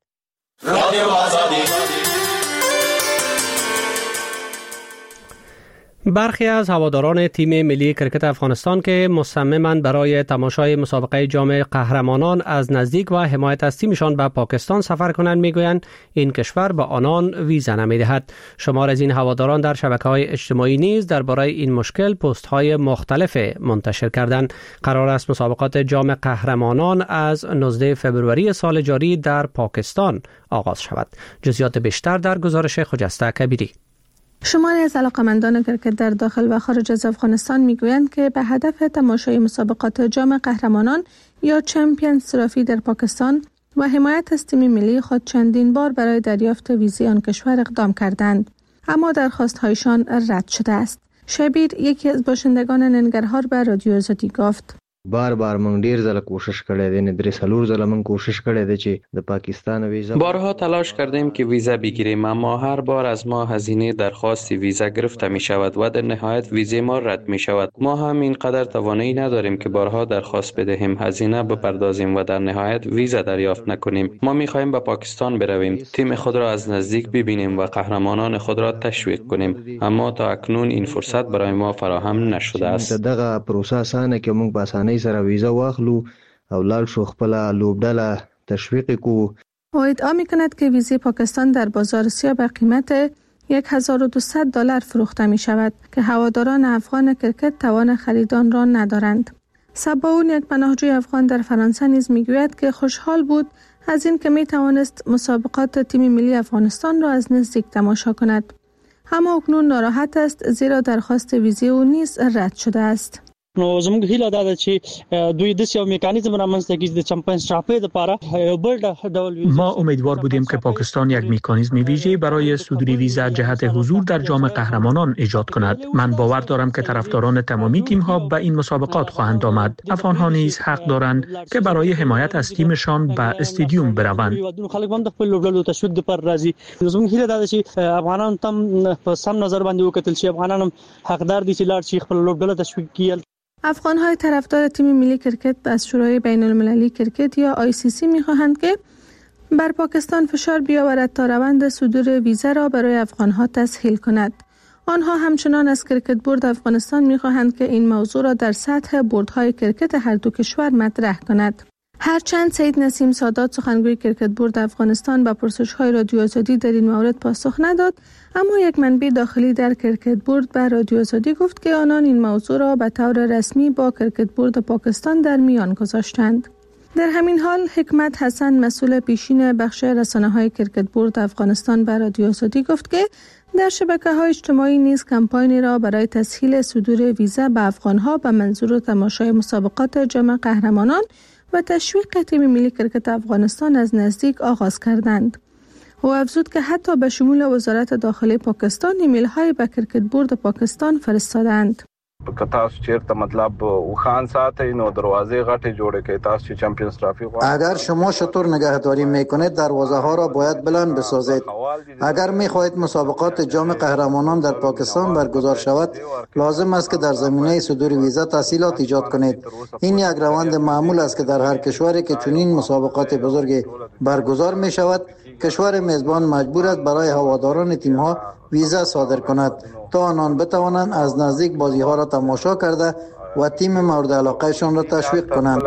برخی از هواداران تیم ملی کرکت افغانستان که مصممند برای تماشای مسابقه جام قهرمانان از نزدیک و حمایت از تیمشان به پاکستان سفر کنند میگویند این کشور به آنان ویزا نمیدهد. شمار از این هواداران در شبکه‌های اجتماعی نیز درباره این مشکل پست‌های مختلف منتشر کردند. قرار است مسابقات جام قهرمانان از نوزدهم فوریه سال جاری در پاکستان آغاز شود. جزئیات بیشتر در گزارش خجسته کبیری. شماری از علاقمندان کرکت در داخل و خارج از افغانستان میگویند که به هدف تماشای مسابقات جام قهرمانان یا چمپیونز ترافی در پاکستان و حمایت از تیم ملی خود چندین بار برای دریافت ویزای آن کشور اقدام کردند، اما درخواست‌هایشان رد شده است. شبیر یکی از باشندگان ننگرهار به رادیو آزادی گفت: بار بار مونږ ډیر ځله کوشش کړی دی، نه درې څلور ځله مونږ کوشش کړی دی چې د پاکستان ویزا بارها تلاش کردیم که ویزا بگیریم، اما هر بار از ما هزینه درخواست ویزا گرفته می شود و در نهایت ویزای ما رد می شود. ما هم اینقدر توانایی نداریم که بارها درخواست بدهیم، هزینه بپردازیم و در نهایت ویزا دریافت نکنیم. ما می خواهیم به پاکستان برویم، تیم خود را از نزدیک ببینیم و قهرمانان خود را تشویق کنیم، اما تا اکنون این فرصت برای ما فراهم نشده است. دغه پروسه اسانه که مونږ په اسانۍ سره ویزا واخلو او لاړ شو خپل لوبډله تشویق کو. او ادعا می‌کند که ویزای پاکستان در بازار سیاه به قیمت هزار و دویست دلار فروخته می‌شود که هواداران افغان کرکت توان خرید آن را ندارند. صباون، یک پناهجوی افغان در فرانسه نیز می‌گوید که خوشحال بود از این که می‌توانست مسابقات تیم ملی افغانستان را از نزدیک تماشا کند، اما اکنون ناراحت است زیرا درخواست ویزای او نیز رد شده است. نو زموږ هیله دا ده چې دوی د یو میکانیزم رامنځته کړي د چمپیونز ترافی لپاره یو بل ډول. ما امیدوار بودیم که پاکستان یک میکانیزم ویژه برای صدور ویزا جهت حضور در جام قهرمانان ایجاد کند. من باور دارم که طرفداران تمامی تیم‌ها به این مسابقات خواهند آمد. افغان‌ها نیز حق دارند که برای حمایت از تیمشان به استادیوم بروند. خلک هم د خپل لوبډلو تشویق لپاره راځي. زموږ هیله دا ده چې افغانان تم په سم نظر باندې وکتل شي. افغانان هم حقدار دي چې لاړ شي خپل لوبډله تشویق کړي. افغان‌های طرفدار تیم ملی کرکت از شورای بین‌المللی کرکت یا آی سی سی می‌خواهند که بر پاکستان فشار بیاورد تا روند صدور ویزا را برای افغان‌ها تسهیل کند. آنها همچنان از کرکت بورد افغانستان می‌خواهند که این موضوع را در سطح بوردهای کرکت هر دو کشور مطرح کند. هرچند سید نسیم سادات، سخنگوی کرکت بورد افغانستان، به پرسش‌های رادیو آزادی در این مورد پاسخ نداد، اما یک منبع داخلی در کرکت بورد به رادیو آزادی گفت که آنان این موضوع را به طور رسمی با کرکت بورد پاکستان در میان گذاشتند. در همین حال حکمت حسن، مسئول پیشین بخش رسانه‌های کرکت بورد افغانستان، به رادیو آزادی گفت که در شبکه‌های اجتماعی نیز کمپاینی را برای تسهیل صدور ویزا به افغان‌ها به منظور تماشای مسابقات جام قهرمانان و تشویق تیم ملی کرکت افغانستان از نزدیک آغاز کردند. او افزود که حتی به شمول وزارت داخلی پاکستان ایمیل‌های به کرکت بورد پاکستان فرستادند. که تاسو چیرته مطلب وخان ساتي نو دروازه غټه جوړه کړئ، تاسو چې چمپیونز ترافی اگر شما شطور نگهداری میکنید دروازه ها را باید بلند بسازید. اگر میخواهید مسابقات جام قهرمانان در پاکستان برگزار شود لازم است که در زمینه صدور ویزا تسهیلات ایجاد کنید. این یک روند معمول است که در هر کشوری که چنین مسابقات بزرگی برگزار می شود کشور میزبان مجبور است برای هواداران تیم ها ویزا صادر کند تا آنان بتوانند از نزدیک بازی ها را تماشا کرده و تیم مورد علاقه شان را تشویق کنند.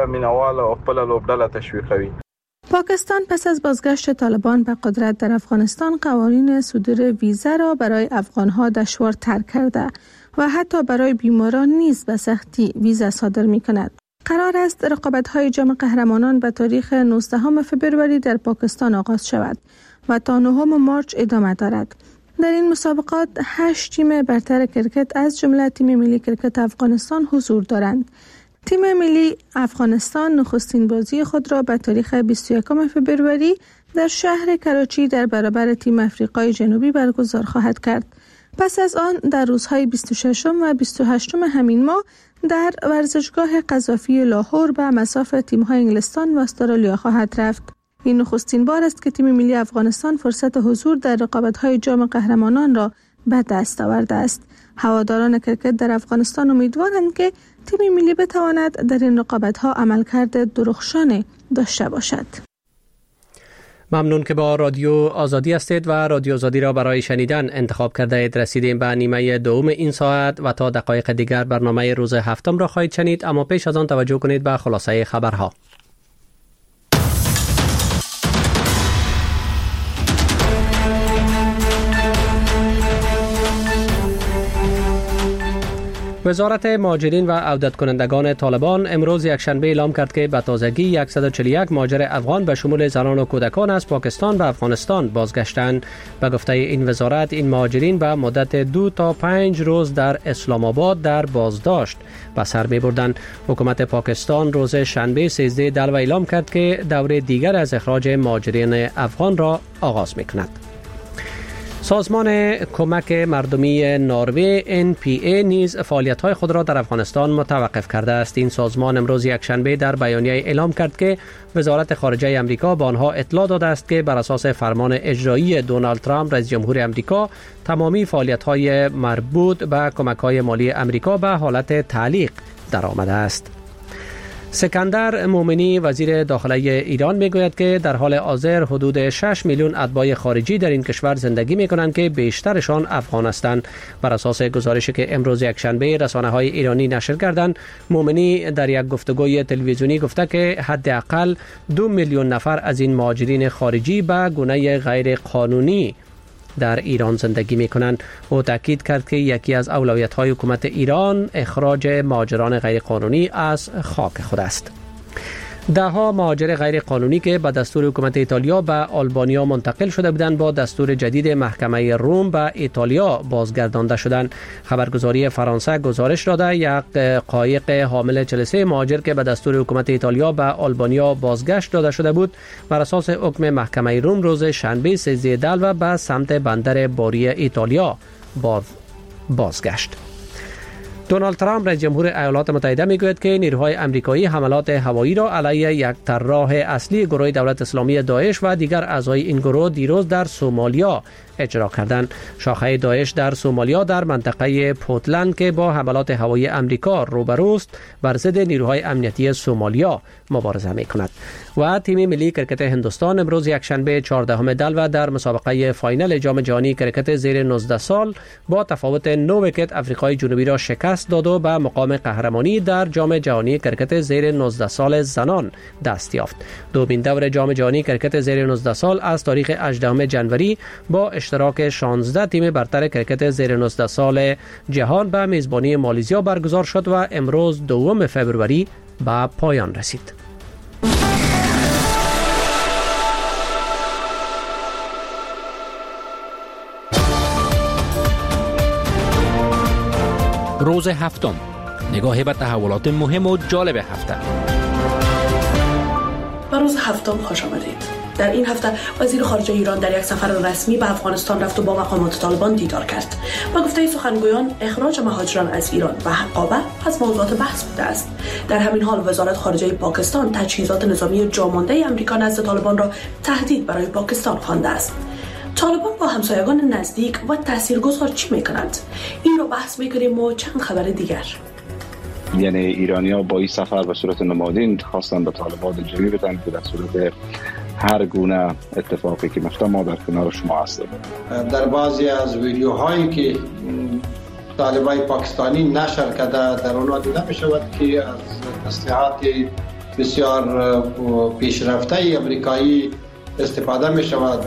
پاکستان پس از بازگشت طالبان به قدرت در افغانستان قوانین صدور ویزا را برای افغانها دشوارتر کرده و حتی برای بیماران نیز به سختی ویزا صادر می کند. قرار است رقابت‌های جام قهرمانان به تاریخ نوزدهم فوریه در پاکستان آغاز شود و تا نهم مارس ادامه دارد. در این مسابقات هشت تیم برتر کرکت از جمله تیم ملی کرکت افغانستان حضور دارند. تیم ملی افغانستان نخستین بازی خود را به تاریخ بیست و یکم فوریه در شهر کراچی در برابر تیم افریقای جنوبی برگزار خواهد کرد. پس از آن در روزهای بیست و ششم و بیست و هشتم همین ماه در ورزشگاه قذافی لاهور به مصاف تیم‌های انگلستان و استرالیا خواهد رفت. این نخستین بار است که تیم ملی افغانستان فرصت حضور در رقابت‌های جام قهرمانان را به دست آورده است. هواداران کرکت در افغانستان امیدوارند که تیم ملی بتواند در این رقابت‌ها عملکرد درخشانی داشته باشد. ممنون که با رادیو آزادی هستید و رادیو آزادی را برای شنیدن انتخاب کرده اید. رسیدیم به نیمه دوم این ساعت و تا دقایق دیگر برنامه روز هفتم را خواهید شنید، اما پیش از آن توجه کنید به خلاصه خبرها. وزارت مهاجرین و عودت کنندگان طالبان امروز یکشنبه اعلام کرد که به تازگی صد و چهل و یک مهاجر افغان به شمول زنان و کودکان از پاکستان به افغانستان بازگشتند. به گفته این وزارت این مهاجرین به مدت دو تا پنج روز در اسلام آباد در بازداشت به سر می‌بردند. حکومت پاکستان روز شنبه سیزده دلو اعلام کرد که دوره دیگر از اخراج مهاجرین افغان را آغاز می‌کند. سازمان کمک مردمی نروژ ان پی ای نیز فعالیت‌های خود را در افغانستان متوقف کرده است. این سازمان امروز یکشنبه در بیانیه اعلام کرد که وزارت خارجه آمریکا به آنها اطلاع داده است که بر اساس فرمان اجرایی دونالد ترامپ رئیس جمهور آمریکا تمامی فعالیت‌های مربوط به کمک‌های مالی آمریکا به حالت تعلیق درآمده است. سکندر مومنی وزیر داخلی ایران میگوید که در حال حاضر حدود شش میلیون اتباع خارجی در این کشور زندگی میکنند که بیشترشان افغان هستند. بر اساس گزارشی که امروز یکشنبه رسانه‌های ایرانی نشر کردند، مومنی در یک گفتگوی تلویزیونی گفته که حداقل دو میلیون نفر از این مهاجرین خارجی به گونه غیر قانونی در ایران زندگی می کنند. او تاکید کرد که یکی از اولویت‌های حکومت ایران اخراج مهاجران غیر قانونی از خاک خود است. ده ها مهاجر غیر قانونی که به دستور حکومت ایتالیا به آلبانیا منتقل شده بودند با دستور جدید محکمه روم به ایتالیا بازگردانده شدند. خبرگزاری فرانسه گزارش داده یک قایق حامل چهل و سه مهاجر که به دستور حکومت ایتالیا به آلبانیا بازگشت داده شده بود بر اساس حکم محکمه روم روز شنبه سیزده دلو به سمت بندر باری ایتالیا باز بازگشت. دونالد ترامپ رئیس جمهور ایالات متحده میگوید که نیروهای آمریکایی حملات هوایی را علیه یک طراح اصلی گروه دولت اسلامی داعش و دیگر اعضای این گروه دیروز در سومالیا اجرا کردند. شاخه داعش در سومالیا در منطقه پورتلند که با حملات هوایی آمریکا روبروست بر ضد نیروهای امنیتی سومالیا مبارزه می‌کند. و تیم ملی کرکت هندوستان امروز یکشنبه چهاردهم دلو در مسابقه فاینال جام جهانی کرکت زیر نوزده سال با تفاوت نه ویکت آفریقای جنوبی را شکست داد و به مقام قهرمانی در جام جهانی کرکت زیر نوزده سال زنان دست یافت. دومین دور جام جهانی کرکت زیر نوزده سال از تاریخ هجدهم ژانویه با اشتراک شانزده تیم برتر کرکت زیر نوزده سال جهان به میزبانی مالزیا برگزار شد و امروز دوم فوریه به پایان رسید. روز هفتم، نگاهی به تحولات مهم و جالب هفته. به روز هفتم خوش آمدید. در این هفته وزیر خارجه ایران در یک سفر رسمی به افغانستان رفت و با مقامات طالبان دیدار کرد. با گفته سخنگویان اخراج مهاجران از ایران و حقابه از موضوعات بحث بوده است. در همین حال وزارت خارجه پاکستان تجهیزات نظامی جامانده امریکا نزد طالبان را تهدید برای پاکستان خوانده است. طالبان با همسایگان نزدیک و تاثیرگذار چی میکنند؟ این رو بحث میکنیم و چند خبر دیگر. یعنی ایرانی‌ها با این سفر به صورت نمادین خواستن به طالبان دلجویی بدن که در صورت هر گونه اتفاقی که میفته ما در کنار شما هستیم. در بعضی از ویدیوهایی که طالبان پاکستانی نشر کرده در اونها دیده میشود که از تسلیحات بسیار پیشرفته امریکایی استفاده میشود.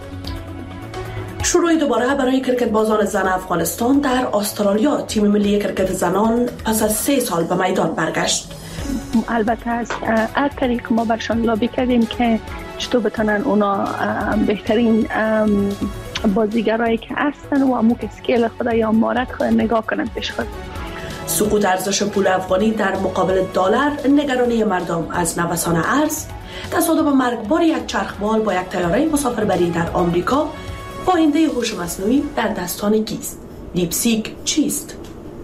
شروع دوباره برای کرکت بازان زن افغانستان در استرالیا. تیم ملی کرکت زنان پس از سه سال به میدان برگشت. البته از هر طریق ما برشان لابی کردیم که چطور بتونن اونا بهترین بازیگرایی که هستن و امو که سکیل خود یا مهارت خود نگاه کنن پیش خود. سقوط ارزش پول افغانی در مقابل دلار، نگرانی مردم از نوسان ارز، تصادم مرگبار یک چرخبال با یک طیاره مسافربری در آمریکا، آینده هوش مصنوعی در دستان کیست؟ دیپسیک چیست؟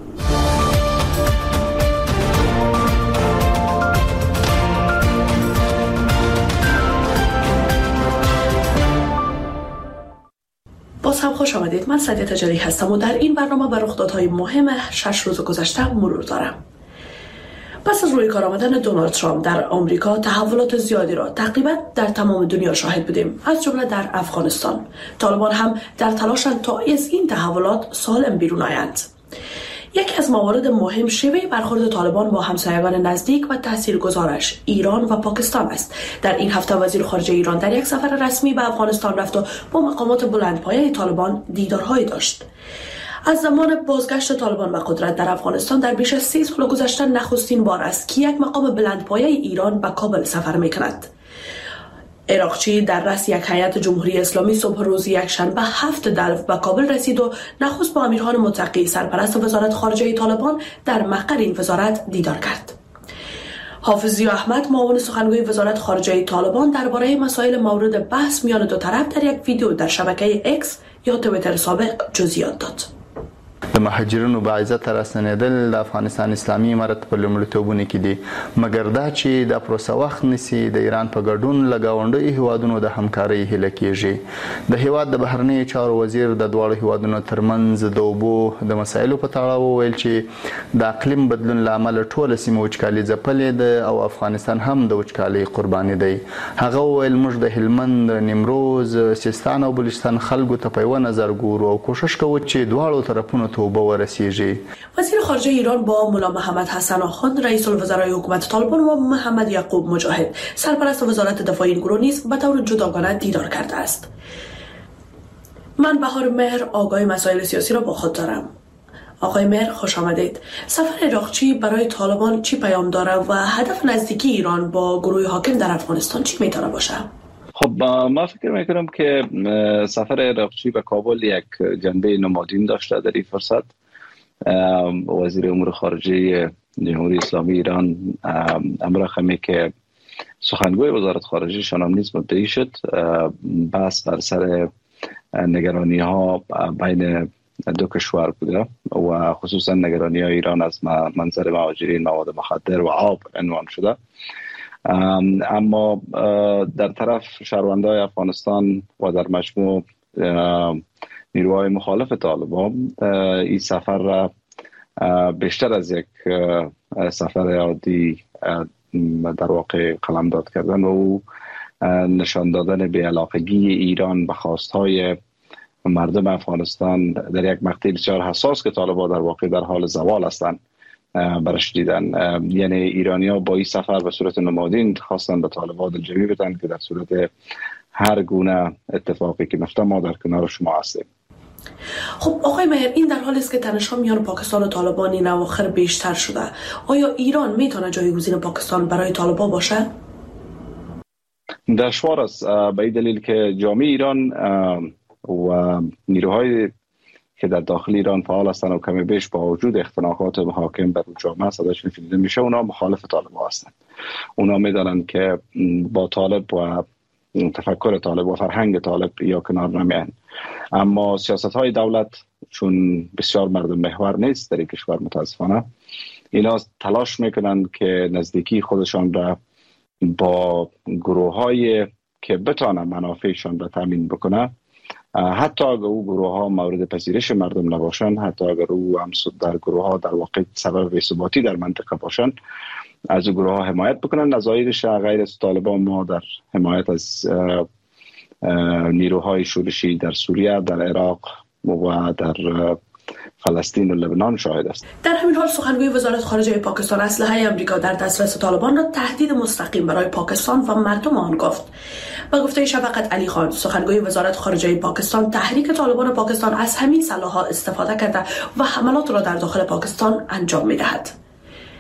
باز هم خوش آمدید. من سعدیه تجاری هستم و در این برنامه بر رخدادهای مهم شش روز گذشته مرور دارم. پس از روی کار آمدن دونالد ترامپ در آمریکا، تحولات زیادی را تقریبا در تمام دنیا شاهد بودیم، از جمله در افغانستان. طالبان هم در تلاشند تا از این تحولات سالم بیرون آیند. یکی از موارد مهم شیوه برخورد طالبان با همسایگان نزدیک و تاثیرگذارش ایران و پاکستان است. در این هفته وزیر خارجه ایران در یک سفر رسمی به افغانستان رفت و با مقامات بلندپایه طالبان دیدارهایی داشت. از زمان بازگشت طالبان به قدرت در افغانستان در بیش از سی سال گذشته نخستین بار است که یک مقام بلندپایه ایران به کابل سفر می‌کند. عراقچی در رأس یک هیئت جمهوری اسلامی صبح روز یکشنبه هفت دلو به کابل رسید و نخست با امیرخان متقی سرپرست وزارت خارجه طالبان در مقر این وزارت دیدار کرد. حافظ ضیا احمد معاون سخنگوی وزارت خارجه طالبان درباره مسائل مورد بحث میان دو طرف در یک ویدیو در شبکه ایکس یا توییتر سابق جزئیات داد. د مهاجرینو با عزت راستنیدل د افغانستان اسلامي امارت په لومړیتوبونو کې دي، مګر دا چې د پروسه وخت نسی د ایران په ګډون له ګاونډیو هیوادونو د همکارۍ هیله کیږي. د هیواد د بهرنیو چارو وزیر د دواړو هیوادونو ترمنځ د اوبو د مسایلو په تړاو وویل چې د اقلیم بدلون له امله ټوله سیمه وچکالي ځپلې ده او افغانستان هم د وچکالۍ قرباني دی. هغه وویل موږ د هلمند، نیمروز، سیستان او بلوچستان خلکو ته په یوه نظر ګورو او کوشش کوو چې دواړو طرفونو وزیر خارجه ایران با ملا محمد حسن آخوند رئیس الوزرای حکومت طالبان و محمد یعقوب مجاهد سرپرست وزارت دفاع این گروه نیز به طور جداگانه دیدار کرده است. من بهار مهر آگاه مسائل سیاسی را با خود دارم. آقای مهر خوش آمدید. سفر عراقچی برای طالبان چی پیام داره و هدف نزدیکی ایران با گروه حاکم در افغانستان چی میتونه باشه؟ خب ما فکر میکنم که سفر عراقچی به کابل یک جنبه نمادین داشته. در این فرصت وزیر امور خارجه جمهوری اسلامی ایران امیر خمی که سخنگوی وزارت خارجه شان نیز مدعی شد، بحث بر سر نگرانی ها بین دو کشور بوده و خصوصا نگرانی های ایران از منظر مهاجرین مواد مخدر و آب عنوان شده. اما در طرف شهروندان افغانستان و در مجموع نیروهای مخالف طالبان این سفر را بیشتر از یک سفر عادی در واقع قلمداد کردن و او نشان دادن بی‌علاقگی ایران به خواستهای مردم افغانستان در یک مقطع بسیار حساس که طالبان در واقع در حال زوال هستند برش دیدن. یعنی ایرانی‌ها با این سفر به صورت نمادین خواستن به طالبان دلجویی بدن که در صورت هر گونه اتفاقی که میفته ما در کنار شما هستیم. خب آقای مهر، این در حالی است که تنش‌ها میان پاکستان و طالبان این اواخر بیشتر شده. آیا ایران میتونه جایگزین پاکستان برای طالبان باشه؟ دشوار است، به این دلیل که جامعه ایران و نیروهای که در داخل ایران فعال هستند و کمی بیش با وجود اختناقات حاکم بر جامعه صداشون شنیده میشه، اونا مخالف طالبان هستند. اونا میدانند که با طالب و تفکر طالب و فرهنگ طالب یا کنار نمیان. اما سیاست های دولت چون بسیار مردم محور نیست در این کشور متاسفانه، اینا تلاش میکنند که نزدیکی خودشان را با گروه های که بتانه منافعشان را تامین بکنه، حتی اگر او گروه ها مورد پذیرش مردم نباشند، حتی اگر او هم در گروه ها در واقع سبب بی‌ثباتی در منطقه باشند، از گروه ها حمایت بکنند. نظایرش غیر از طالبان ما در حمایت از نیروهای شورشی در سوریه، در عراق و در فلسطین و لبنان شاهد است. در همین حال سخنگوی وزارت خارجه پاکستان اسلحه آمریکا در دسترس طالبان را تهدید مستقیم برای پاکستان و مردم آن گفت. با گفته شفقت علی خان، سخنگوی وزارت خارجه پاکستان، تحریک طالبان پاکستان از همین سلاح‌ها استفاده کرده و حملات را در داخل پاکستان انجام می‌دهد.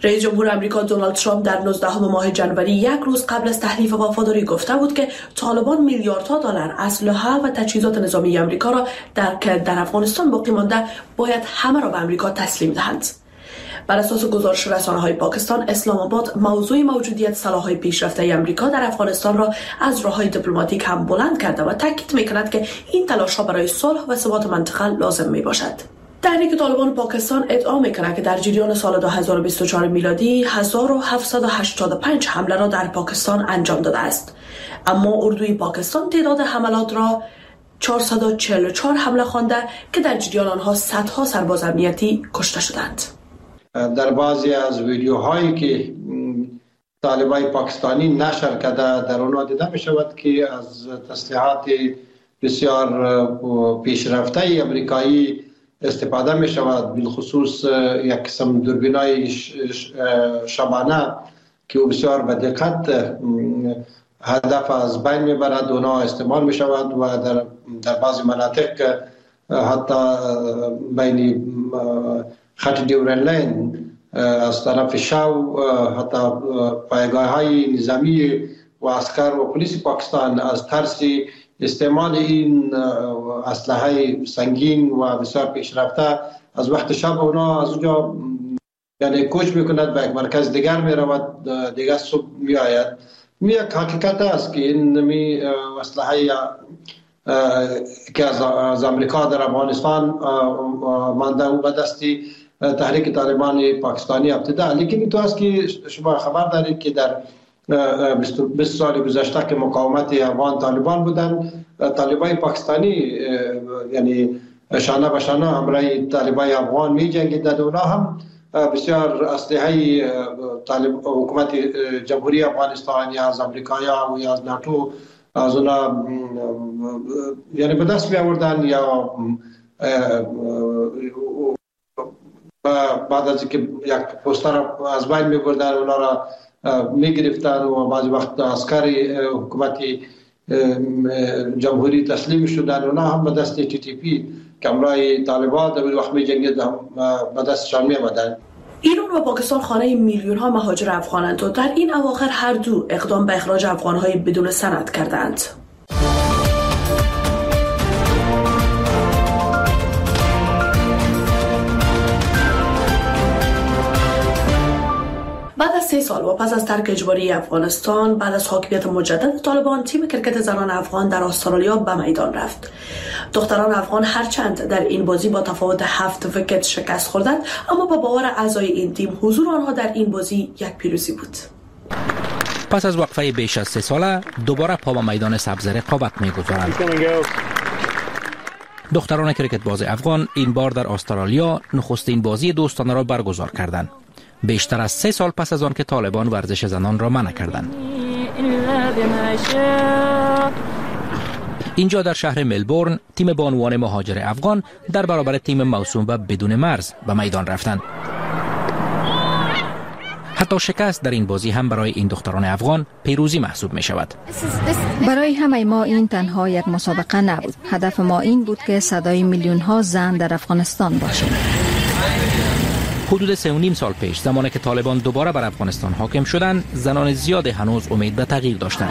رئیس جمهور آمریکا دونالد ترامپ در نوزدهم ماه جنوری یک روز قبل از تحریف وفاداری گفته بود که طالبان میلیاردها دلار اسلحه و تجهیزات نظامی آمریکا را در که در افغانستان باقی مانده باید همه را به آمریکا تسلیم دهند. بر اساس گزارش رسانه‌های پاکستان، اسلام آباد موضوع موجودیت سلاح‌های پیشرفته آمریکا در افغانستان را از راه‌های دیپلماتیک هم بلند کرده و تاکید می‌کند که این تلاش‌ها برای صلح و ثبات منطقه لازم می‌باشد. تحریک طالبان پاکستان ادعا می‌کند که در جریان سال دو هزار و بیست و چهار میلادی هزار و هفتصد و هشتاد و پنج حمله را در پاکستان انجام داده است، اما اردوی پاکستان تعداد حملات را چهارصد و چهل و چهار حمله خوانده که در جریان آنها صدها سرباز امنیتی کشته شدند. در بعضی از ویدیوهایی که طالبای پاکستانی نشر کرده در آنها دیده می شود که از تسلیحات بسیار پیشرفته امریکایی استفاده می شود، بالخصوص یک قسم دوربینای شبانه که بسیار به دقت هدف از بین می برد اونا استعمال می شود و در, در بعضی مناطق حتی بین خط دیورن لین از طرف شاو حتی پایگاه های نظامی و عسکر و پلیس پاکستان از ترس استعمال این اسلحه سنگین و بسیار پیشرفته از وقت شب اونا از اونجا یعنی کوچ میکند به یک مرکز دیگر می رود، دیگر صبح می آید. می یک حقیقت است که این نمی اسلحه که از امریکا در افغانستان مانده و به دستی تحریک طالبان پاکستانی ابتدا، لیکن این تو است که شما خبر دارید که در بیست سال گذشته که مقاومت افغان طالبان بودن، طالبان پاکستانی یعنی شانه به شانه همراه طالبان افغان می جنگیدند. اونا هم بسیار اسلحه طالب حکومت جمهوری افغانستان یا از امریکا یا یا از ناتو از اونا یعنی به دست می آوردن یا بعد از اینکه یک پوستر از بین می بردن اونا را می گرفتن و بعضی وقت عسکر حکومت جمهوری تسلیم شدن. اونا هم به دست تی تی پی که همراه طالبان در وقت می جنگید به دستشان می آمدن. ایران و پاکستان خانه میلیون ها مهاجر افغانند و در این اواخر هر دو اقدام به اخراج افغان‌های بدون سند کردند. بعد از سه سال و پس از ترک اجباری افغانستان، بعد از حاکمیت مجدد طالبان، تیم کرکت زنان افغان در استرالیا به میدان رفت. دختران افغان هرچند در این بازی با تفاوت هفت ویکت شکست خوردند، اما با باور اعضای این تیم حضور آنها در این بازی یک پیروزی بود. پس از وقفه بیش از سه ساله دوباره پا به میدان سبز رقابت می‌گذارند. دختران کرکت باز افغان این بار در استرالیا نخستین بازی دوستانه را برگزار کردند. بیشتر از سه سال پس از آن که طالبان ورزش زنان را منع کردند. اینجا در شهر ملبورن تیم بانوان مهاجر افغان در برابر تیم موسوم به بدون مرز به میدان رفتند. حتی شکست در این بازی هم برای این دختران افغان پیروزی محسوب می شود. برای همه ما این تنها یک مسابقه نبود. هدف ما این بود که صدای میلیون ها زن در افغانستان باشد. حدود سه و نیم سال پیش زمانی که طالبان دوباره بر افغانستان حاکم شدند، زنان زیاد هنوز امید به تغییر داشتند.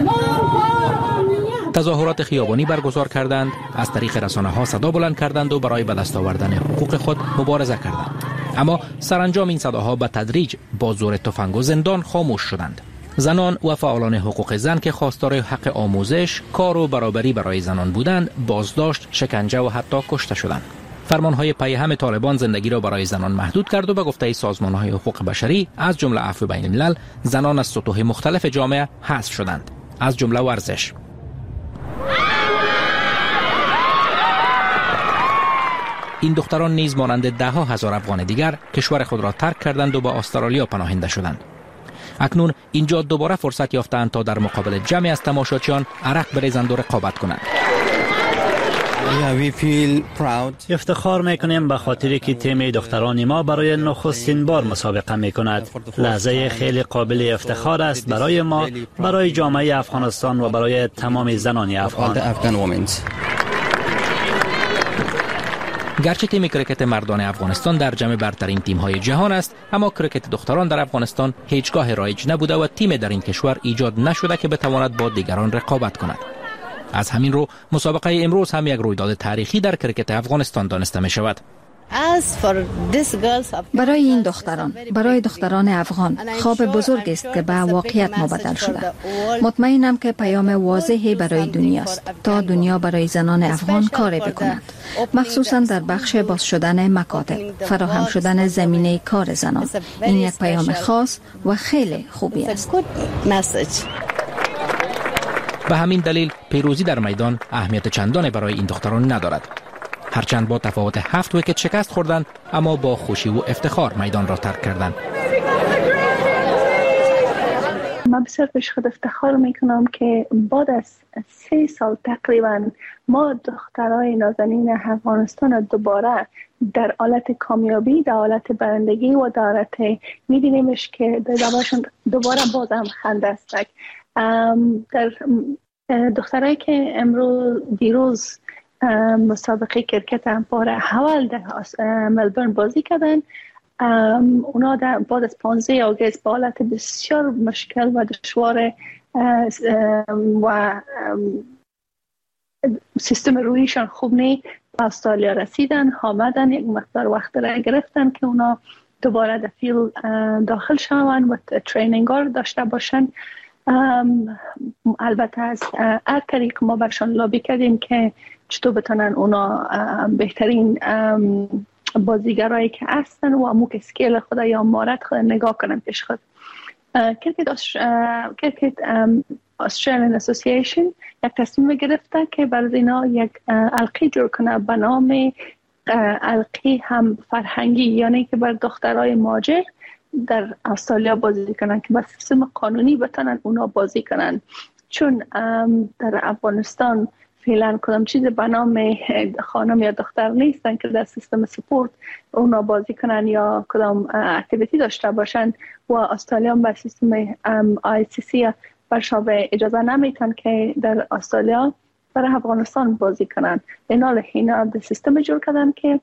تظاهرات خیابانی برگزار کردند، از طریق رسانه ها صدا بلند کردند و برای به دست آوردن حقوق خود مبارزه کردند. اما سرانجام این صداها به تدریج با زور تفنگ و زندان خاموش شدند. زنان و فعالان حقوق زن که خواستار حق آموزش، کار و برابری برای زنان بودند، بازداشت، شکنجه و حتی کشته شدند. فرمانهای پیهم طالبان زندگی را برای زنان محدود کرد و به گفته سازمانهای حقوق بشری از جمله عفو بین الملل، زنان از سطوح مختلف جامعه حذف شدند، از جمله ورزش. این دختران نیز مانند ده ها هزار افغان دیگر کشور خود را ترک کردند و به استرالیا پناهنده شدند. اکنون اینجا دوباره فرصت یافتند تا در مقابل جمعی از تماشاچیان عرق بریزند و رقابت کنند. افتخار میکنیم به خاطری که تیم دختران ما برای نخستین بار مسابقه میکند. لحظه خیلی قابل افتخار است برای ما، برای جامعه افغانستان و برای تمام زنان افغان. گرچه تیم کرکت مردان افغانستان در جمع برترین تیم‌های جهان است، اما کرکت دختران در افغانستان هیچگاه رایج نبوده و تیم در این کشور ایجاد نشده که بتواند با دیگران رقابت کند. از همین رو مسابقه امروز هم یک رویداد تاریخی در کرکت افغانستان دانسته می شود. برای این دختران، برای دختران افغان، خواب بزرگ است که به واقعیت مبدل شده. مطمئنم که پیام واضحی برای دنیاست تا دنیا برای زنان افغان کاری بکند، مخصوصا در بخش باز شدن مکاتب، فراهم شدن زمینه کار زنان. این یک پیام خاص و خیلی خوبی است. به همین دلیل پیروزی در میدان اهمیت چندانی برای این دختران ندارد. هرچند با تفاوت هفت ویکت شکست خوردند، اما با خوشی و افتخار میدان را ترک کردند. من بسیار پیش خود افتخار میکنم که بعد از سه سال تقریبا ما دخترای نازنین افغانستان دوباره در حالت کامیابی، در حالت برندگی و در حالت میبینیمش که دوباره دوباره باز هم خنده است. در دخترایی که امروز دیروز مسابقه کرکت بار اول در ملبورن بازی کردن، اونا در بعد از پانزده آگوست با حالت بسیار مشکل و دشوار و سیستم رویشان خوب نی به استرالیا رسیدن، آمدن یک مقدار وقت را گرفتن که اونا دوباره در فیلد داخل شوند و ترینینگ ها داشته باشن. البته از هر طریق ما برشان لابی کردیم که چطور بتونن اونا بهترین بازیگرایی که هستن و امو که اسکیل خود یا مهارت خود نگاه کنن پیش خود. کرکت کرکت استرالیان اسوسییشن یک تصمیم گرفته که برای اینا یک حلقه جور کنه به نام حلقه هم فرهنگی، یعنی که بر دخترای مهاجر در استرالیا بازی کنن که با سیستم قانونی بتونن اونا بازی کنن، چون در افغانستان فعلا کدام چیز به نام خانم یا دختر نیستن که در سیستم سپورت اونا بازی کنن یا کدام اکتیویتی داشته باشن و استرالیا با سیستم آی سی سی برشان اجازه نمیتن که در استرالیا برای افغانستان بازی کنن. اینا اینا در سیستم جور کردن که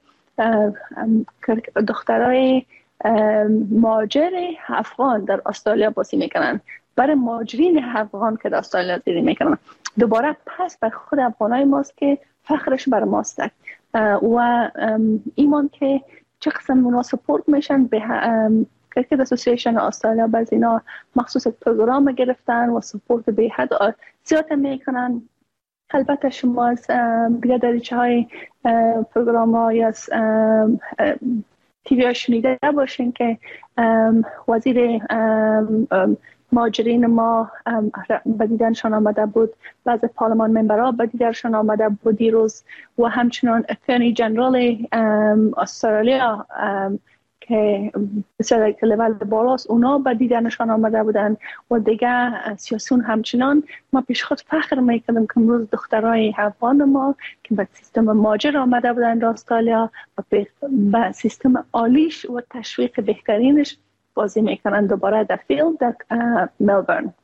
دخترای مهاجر افغان در استرالیا بازی میکنن، برای مهاجرین افغان که در استرالیا زندگی میکنن. دوباره پس بر خود افغانای ماست که فخرش بر ماست و ایمان که چه قسم اونا سپورت میشن به کرکت اسوسییشن استرالیا. باز اینا مخصوص پروگرام گرفتن و سپورت به حد زیاد میکنن. البته شما از دیگه دریچه های پروگرام های از تیوی ها شنیده باشین که وزیر مهاجرین ما به دیدنشان آمده بود، بعض پارلمان ممبرها به دیدنشان آمده بود دیروز و همچنان اترنی جنرال استرالیا که بسیار لیول بالاست اونا به دیدنشان آمده بودن و دیگه سیاسیون همچنان. ما پیش خود فخر میکردم که امروز دخترای افغان ما که به سیستم مهاجر آمده بودن در استرالیا و به سیستم عالیش و تشویق بهترینش بازی میکنن دوباره در فیلد در ملبورن.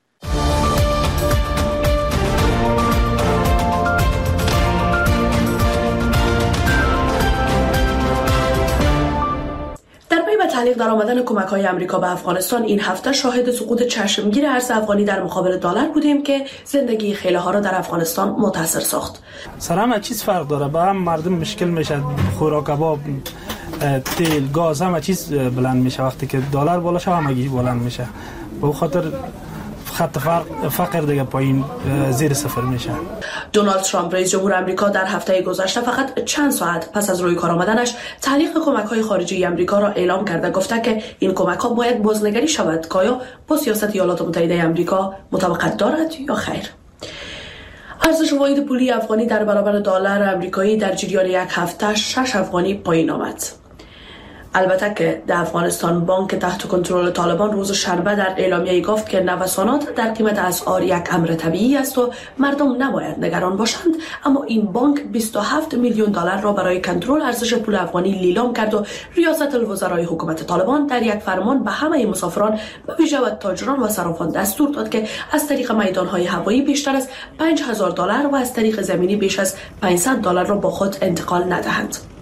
در پی به تعلیق در آمدن کمک‌های آمریکا به افغانستان این هفته شاهد سقوط چشمگیر ارز افغانی در مقابل دلار بودیم که زندگی خیلی ها را در افغانستان متاثر ساخت. سر همه چیز فرق داره، به هم مردم مشکل میشه، خوراک، کباب، تیل، گاز، همه چیز بلند میشه. وقتی که دلار بالا شه همگی بلند میشه. به خاطر خط فقر فقر دیگه پایین زیر صفر میشه. دونالد ترامپ رئیس جمهور آمریکا در هفته گذشته فقط چند ساعت پس از روی کار آمدنش تعلیق کمک‌های خارجی آمریکا را اعلام کرده، گفته که این کمک‌ها باید بازنگری شود که آیا با سیاست ایالات متحده آمریکا مطابقت دارد یا خیر. ارزش واحد پولی افغانی در برابر دلار آمریکایی در جریان یک هفته شش افغانی پایین آمد. البته که در افغانستان بانک تحت کنترل طالبان روز شنبه در اعلامیه گفت که نوسانات در قیمت اسعار یک امر طبیعی است و مردم نباید نگران باشند، اما این بانک بیست و هفت میلیون دلار را برای کنترل ارزش پول افغانی لیلام کرد و ریاست الوزرای حکومت طالبان در یک فرمان به همه مسافران به ویژه و تاجران و صرافان دستور داد که از طریق میدان‌های هوایی بیشتر از پنج هزار دلار و از طریق زمینی بیش از پانصد دلار را با خود انتقال ندهند.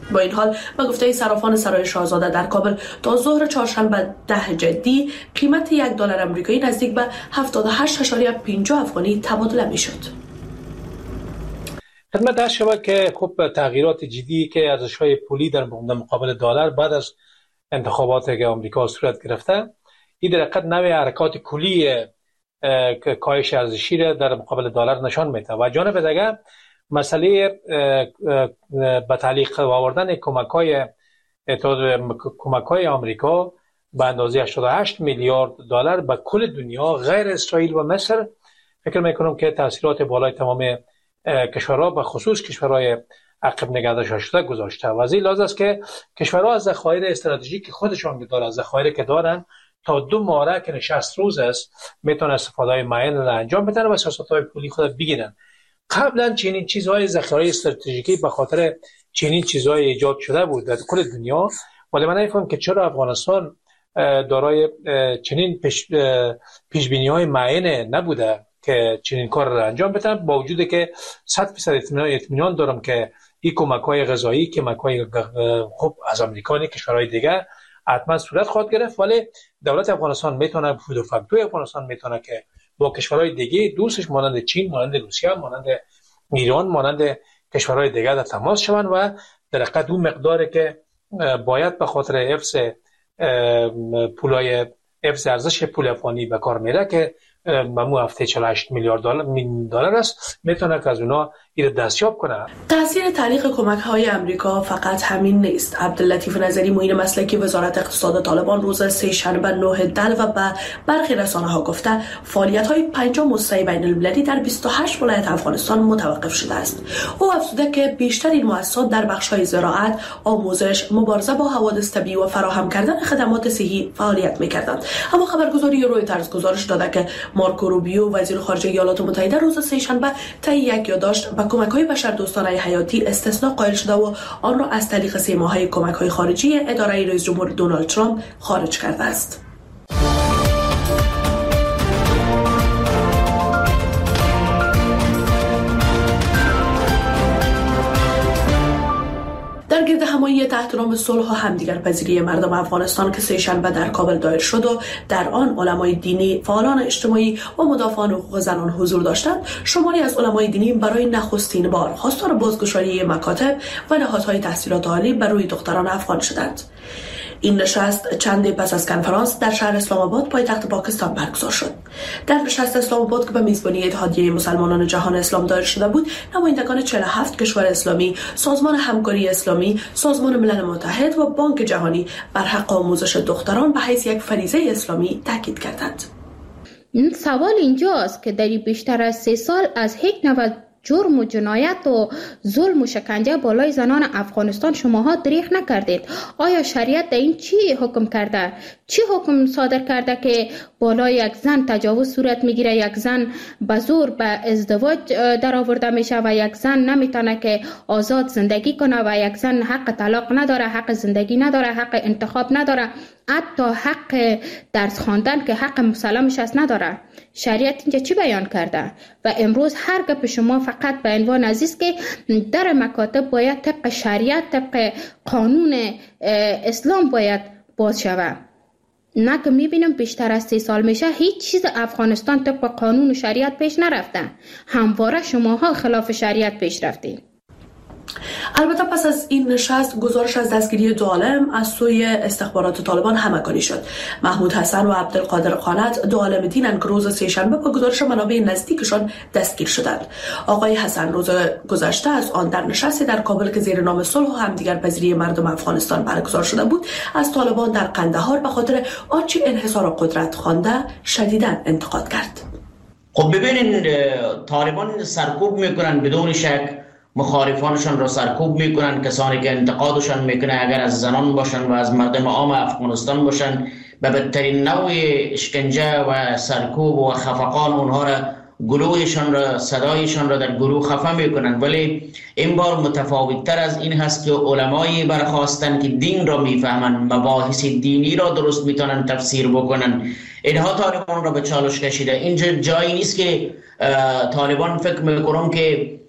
با این حال به گفته صرافان سرای شاهزاده در کابل تا ظهر چهارشنبه ده جدی قیمت یک دلار آمریکایی نزدیک به هفتاد و هشت اشاریه پنجاه افغانی تبادله میشد. خدمت عرض شود که خب تغییرات جدی که ارزش‌های پولی در مقابل دلار بعد از انتخابات که آمریکا صورت گرفته، این در حقیقت نوع حرکات کلی کاهش ارزشی را در مقابل دلار نشان میده و جانب دیگر مسئله به تعلیق آوردن کمک‌های کمک‌های آمریکا به اندازه هشتاد و هشت میلیارد دلار به کل دنیا غیر اسرائیل و مصر، فکر میکنم که تاثیرات بالای تمام کشورها به خصوص کشورهای عقب نگه شده گذاشته و از این لحاظ است که کشورها از ذخایر استراتژیک خودشان دارند، از ذخایر که دارن تا دو ماه که شصت روز است میتونن استفاده معین را انجام بدن و سیاست‌های پولی خود بگیرن. قبلا چنین چیزهای ذخایر استراتژیکی به خاطر چنین چیزهای ایجاد شده بود در کل دنیا، ولی من نمی‌فهمم که چرا افغانستان دارای چنین پیش پیش‌بینی‌های معین نبوده که چنین کار را انجام بدن، با وجودی که صد درصد اطمینان دارم که این کمک‌های غذایی، کمک‌های خوب از آمریکا و کشورهای دیگه حتما صورت خواهد گرفت، ولی دولت افغانستان میتونه فود و فاکتور افغانستان میتونه که با کشورهای دیگه دوستش مانند چین، مانند روسیه، مانند ایران، مانند کشورهای دیگه در تماس شوند و در حقیقت اون مقداری که باید به خاطر حفظ پولای حفظ ارزش پول افغانی به کار میره که ممو هفته چهل و هشت میلیارد دلار است، میتونه که از اونا این دستیاب کنه. تاثیر تعلیق کمک‌های آمریکا فقط همین نیست. عبداللطیف نظری معین مسلکی وزارت اقتصاد طالبان روز سه شنبه نه دل و به برخی رسانه‌ها گفته فعالیت‌های پنجاه مستعی بین‌المللی در بیست و هشت ولایت افغانستان متوقف شده است. او افزوده که بیشتر این مؤسسات در بخش‌های زراعت، آموزش، مبارزه با حوادث طبیعی و فراهم کردن خدمات صحی فعالیت می‌کردند. اما خبرگزاری رویترز گزارش داده که مارکو روبیو وزیر خارجه ایالات متحده روز سه شنبه طی یک یادداشت به کمک‌های بشردوستانه حیاتی استثناء قائل شده و آن را از طریق سه ماهه کمک‌های خارجی اداره رئیس جمهور دونالد ترامپ خارج کرده است. در گرد همایی تحت نام صلح و همدیگر پذیری مردم افغانستان که سه شنبه در کابل دایر شد و در آن علمای دینی، فعالان اجتماعی و مدافعان حقوق زنان حضور داشتند، شماری از علمای دینی برای نخستین بار خواستار بازگشایی مکاتب و نهادهای تحصیلات عالی بر روی دختران افغان شدند. این نشست چند پس از کنفرانس در شهر اسلام آباد پایتخت پاکستان برگزار شد. در نشست اسلام آباد که به میزبانی اتحادیه مسلمانان جهان اسلام دایر شده بود، نمایندگان چهل و هفت کشور اسلامی، سازمان همکاری اسلامی، سازمان ملل متحد و بانک جهانی بر حق آموزش دختران به حیث یک فریضه اسلامی تاکید کردند. سوال اینجاست که در بیشتر از سه سال از یک نوع جرم و جنایت و ظلم و شکنجه بالای زنان افغانستان شماها دریغ نکردید. آیا شریعت در این چی حکم کرده؟ چی حکم صادر کرده که بالای یک زن تجاوز صورت میگیره، یک زن به زور به ازدواج در آورده میشه و یک زن نمیتونه که آزاد زندگی کنه و یک زن حق طلاق نداره، حق زندگی نداره، حق انتخاب نداره، حتی حق درس خواندن که حق مسلمش است نداره. شریعت اینجا چی بیان کرده؟ و امروز هر گپ شما فقط به عنوان عزیز که در مکاتب باید طبق شریعت، طبق قانون اسلام باید باز شود. نه که میبینم بیشتر از سی سال میشه هیچ چیز افغانستان طبق قانون و شریعت پیش نرفته. همواره شماها خلاف شریعت پیش رفتین. البته پس از این نشست گزارش از دستگیری دو عالم از سوی استخبارات طالبان همگانی شد. محمود حسن و عبدالقادر قانت دو عالم دینند که روز سه‌شنبه با گزارش منابع نزدیکشان دستگیر شدند. آقای حسن روز گذشته از آن در نشستی در کابل که زیر نام صلح و همدیگر پذیری مردم افغانستان برگزار شده بود از طالبان در قندهار به خاطر آنچه انحصار قدرت خوانده شدیداً انتقاد کرد. خب ببینین طالبان سرکوب میکنن، بدون شک مخالفانشان را سرکوب میکنن، کسانی که انتقادشان میکنه اگر از زنان باشن و از مردم عام افغانستان باشن به بدترین نوع اشکنجه و سرکوب و خفقان اونها را، گلویشان را، صدایشان را در گروه خفه میکنن. ولی این بار متفاوت تر از این هست که علمایی برخواستن که دین را میفهمن، مباحث دینی را درست میتونن تفسیر بکنن. اینها طالبان را به چالش کشیده. اینجا جایی نیست که طالبان فکر میکنم که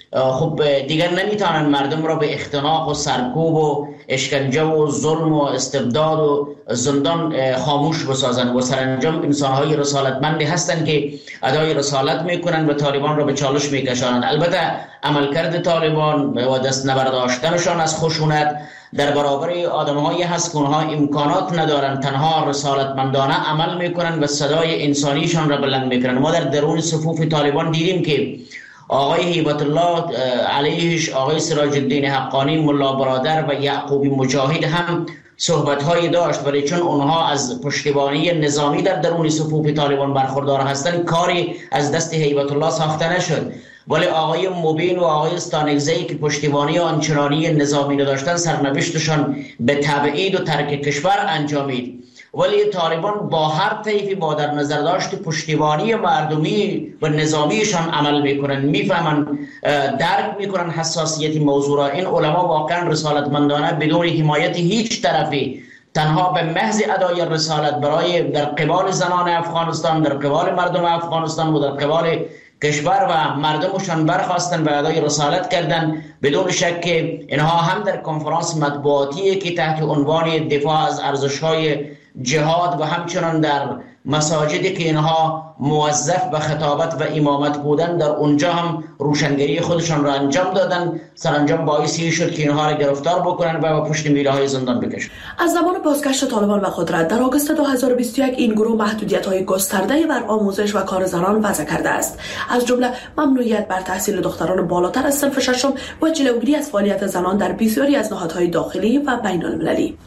خب دیگر نمیتونن مردم را به اختناق و سرکوب و اشکنجه و ظلم و استبداد و زندان خاموش بسازن و سرانجام انسانهای رسالتمندی هستند که ادای رسالت میکنن و طالبان را به چالش میکشانند. البته عملکرد طالبان و دست نبرداشتنشان از خشونت در برابر آدم‌هایی هست که اونها امکانات ندارن، تنها رسالتمندانه عمل میکنن و صدای انسانیشان را بلند میکنن. ما در درون صفوف طالبان دیدیم که آقای هیبت الله علیهش، آقای سراج الدین حقانی، ملا برادر و یعقوبی مجاهد هم صحبت‌هایی داشت، ولی چون اونها از پشتیبانی نظامی در درون صفوف طالبان برخوردار هستند کاری از دست هیبت الله ساخته نشد. ولی آقای مبین و آقای استانگزی که پشتیبانی آنچنانی نظامی نداشتن سرنوشتشان به تبعید و ترک کشور انجامید. ولی طالبان با هر طیفی با در نظر داشت پشتیبانی مردمی و نظامیشان عمل میکنن، میفهمن، درک میکنن حساسیت موضوع را. این علما واقعا رسالتمندانه بدون حمایت هیچ طرفی تنها به محض ادای رسالت برای در قبال زنان افغانستان، در قبال مردم افغانستان و در قبال کشور و مردمشان برخواستن و ادای رسالت کردن. بدون شک که اینها هم در کنفرانس مطبوعاتی که تحت عنوان دفاع از ارزش‌های جهاد و همچنان در مساجدی که اینها موظف به خطابت و امامت بودن در اونجا هم روشنگری خودشان را انجام دادن. سرانجام باعثی شد که اینها را گرفتار بکنن و به پشت میله های زندان بکشن. از زمان بازگشت طالبان به قدرت در آگوست دو هزار و بیست و یک این گروه محدودیت‌های گسترده بر آموزش و کار زنان وضع کرده است، از جمله ممنوعیت بر تحصیل دختران بالاتر از صنف ششم و جلوگیری از فعالیت زنان در بسیاری از نهادهای داخلی و بین المللی.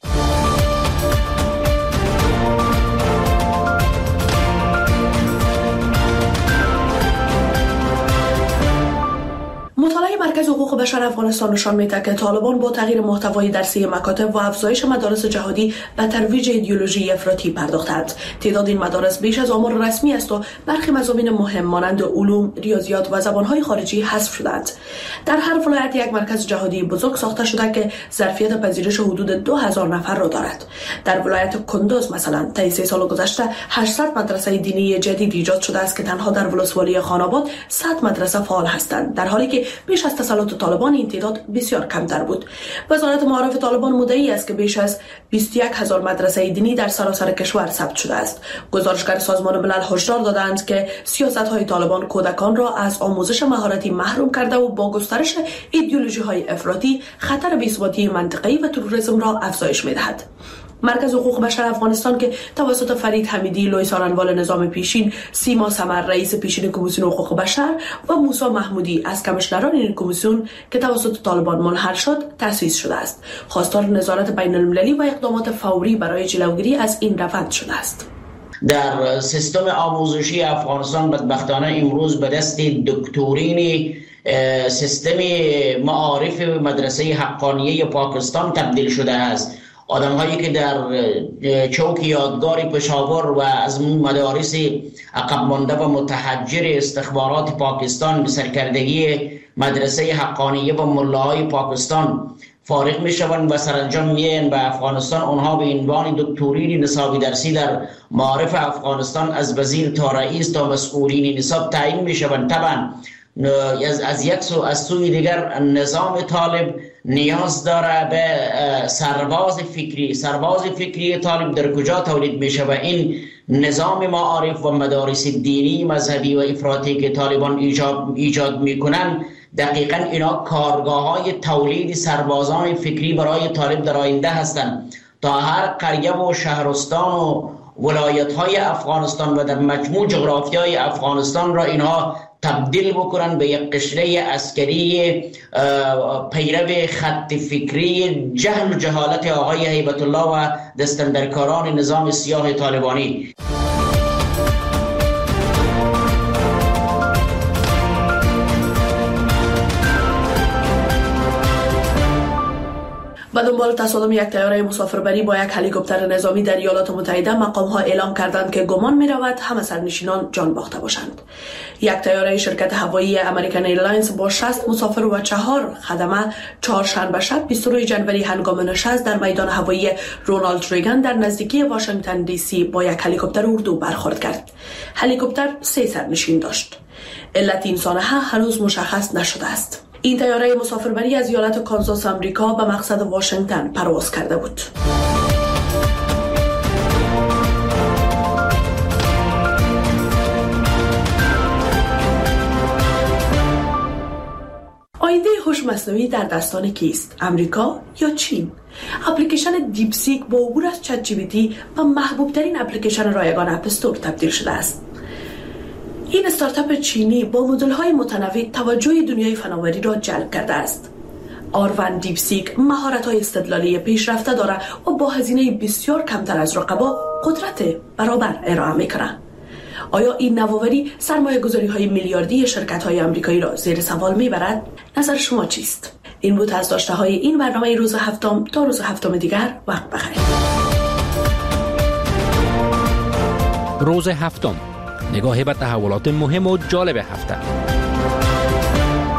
مطالعه مرکز حقوق بشر افغانستان نشان می‌دهد که طالبان با تغییر محتوای درسی مکاتب و افزایش مدارس جهادی به ترویج ایدئولوژی افراطی پرداختند. تعداد این مدارس بیش از آمار رسمی است و برخی مضامین مهم مانند علوم، ریاضیات و زبان‌های خارجی حذف شدند. در هر ولایت یک مرکز جهادی بزرگ ساخته شده که ظرفیت پذیرش حدود دو هزار نفر را دارد. در ولایت کندوز مثلا طی سه سال گذشته هشتصد مدرسه دینی جدید ایجاد شده است که تنها در ولسوالی خاناباد صد مدرسه فعال هستند، در حالی که بیش از تسلط طالبان این تعداد بسیار کمتر بود. وزارت معارف طالبان مدعی است که بیش از بیست و یک هزار مدرسه دینی در سراسر کشور ثبت شده است. گزارشگر سازمان ملل هشدار دادند که سیاست‌های طالبان کودکان را از آموزش مهارتی محروم کرده و با گسترش ایدئولوژی‌های افراطی خطر بی‌ثباتی منطقه‌ای و تروریسم را افزایش می‌دهد. مرکز حقوق بشر افغانستان که توسط فرید حمیدی، لویس آرنوال نظام پیشین، سیما سمر رئیس پیشین کمیسیون حقوق بشر و موسی محمودی از کمیشنران این کمیسیون که توسط طالبان منحل شد تأسیس شده است، خواستار نظارت بین المللی و اقدامات فوری برای جلوگیری از این روند شده است. در سیستم آموزشی افغانستان بدبختانه امروز به دست دکترین سیستم معارف مدرسه حقانیه پاکستان تبدیل شده است. آدم هایی که در چوک یادگار پشاور و از مدارس عقب مانده و متحجر استخبارات پاکستان به سرکردگی مدرسه حقانیه و ملاهای پاکستان فارغ می شوند و سرانجام میان به افغانستان. آنها به عنوان دکترین نصابی درسی در معارف افغانستان از وزیر تا رئیس تا مسئولین نصاب تعیین می شوند. طبعا از, از یک سو از سوی دیگر نظام طالب نیاز داره به سرباز فکری. سرباز فکری طالب در کجا تولید میشه و این نظام معارف و مدارس دینی مذهبی و افراطی که طالبان ایجاد, ایجاد میکنن دقیقا اینا کارگاه های تولید سربازان فکری برای طالب در آینده هستند تا هر قریه و شهرستان و ولایت های افغانستان و در مجموع جغرافی های افغانستان را اینها تبدیل بکنن به یک قشره عسکری پیرو خط فکری جهل و جهالت آقای هیبت الله و دستندرکاران نظام سیاه طالبانی. به دنبال تصادم یک طیاره مسافربری با یک هلیکوپتر نظامی در ایالات متحده مقام‌ها اعلام کردند که گمان می‌رود همه سرنشینان جان باخته باشند. یک طیاره شرکت هوایی امریکن ایرلاینز با شصت مسافر و چهار خدمه چهارشنبه شب بیست و دو ژانویه هنگام نشست در میدان هوایی رونالد ریگان در نزدیکی واشنگتن دی سی با یک هلیکوپتر اردو برخورد کرد. هلیکوپتر سه سرنشین داشت. علت این سانحه هنوز مشخص نشده است. این طیاره مسافربری از ایالت کانزاس آمریکا به مقصد واشنگتن پرواز کرده بود. آینده هوش مصنوعی در دستان کیست؟ امریکا یا چین؟ اپلیکیشن دیپسیک با عبور از چت جی پی تی و محبوب ترین اپلیکیشن رایگان اپ استور تبدیل شده است. این استارتاپ چینی با مدل‌های متنوع توجه دنیای فناوری را جلب کرده است. آر ون دیپسیک مهارت‌های استدلالی پیشرفته دارد و با هزینه بسیار کمتر از رقبا قدرت برابر ارائه می‌کند. آیا این نوآوری سرمایه‌گذاری‌های میلیاردی شرکت‌های آمریکایی را زیر سوال می‌برد؟ نظر شما چیست؟ این بود از داشته‌های این برنامه روز هفتم. تا روز هفتم دیگر وقت بخیر. روز هفتم، نگاهی به تحولات مهم و جالب هفته.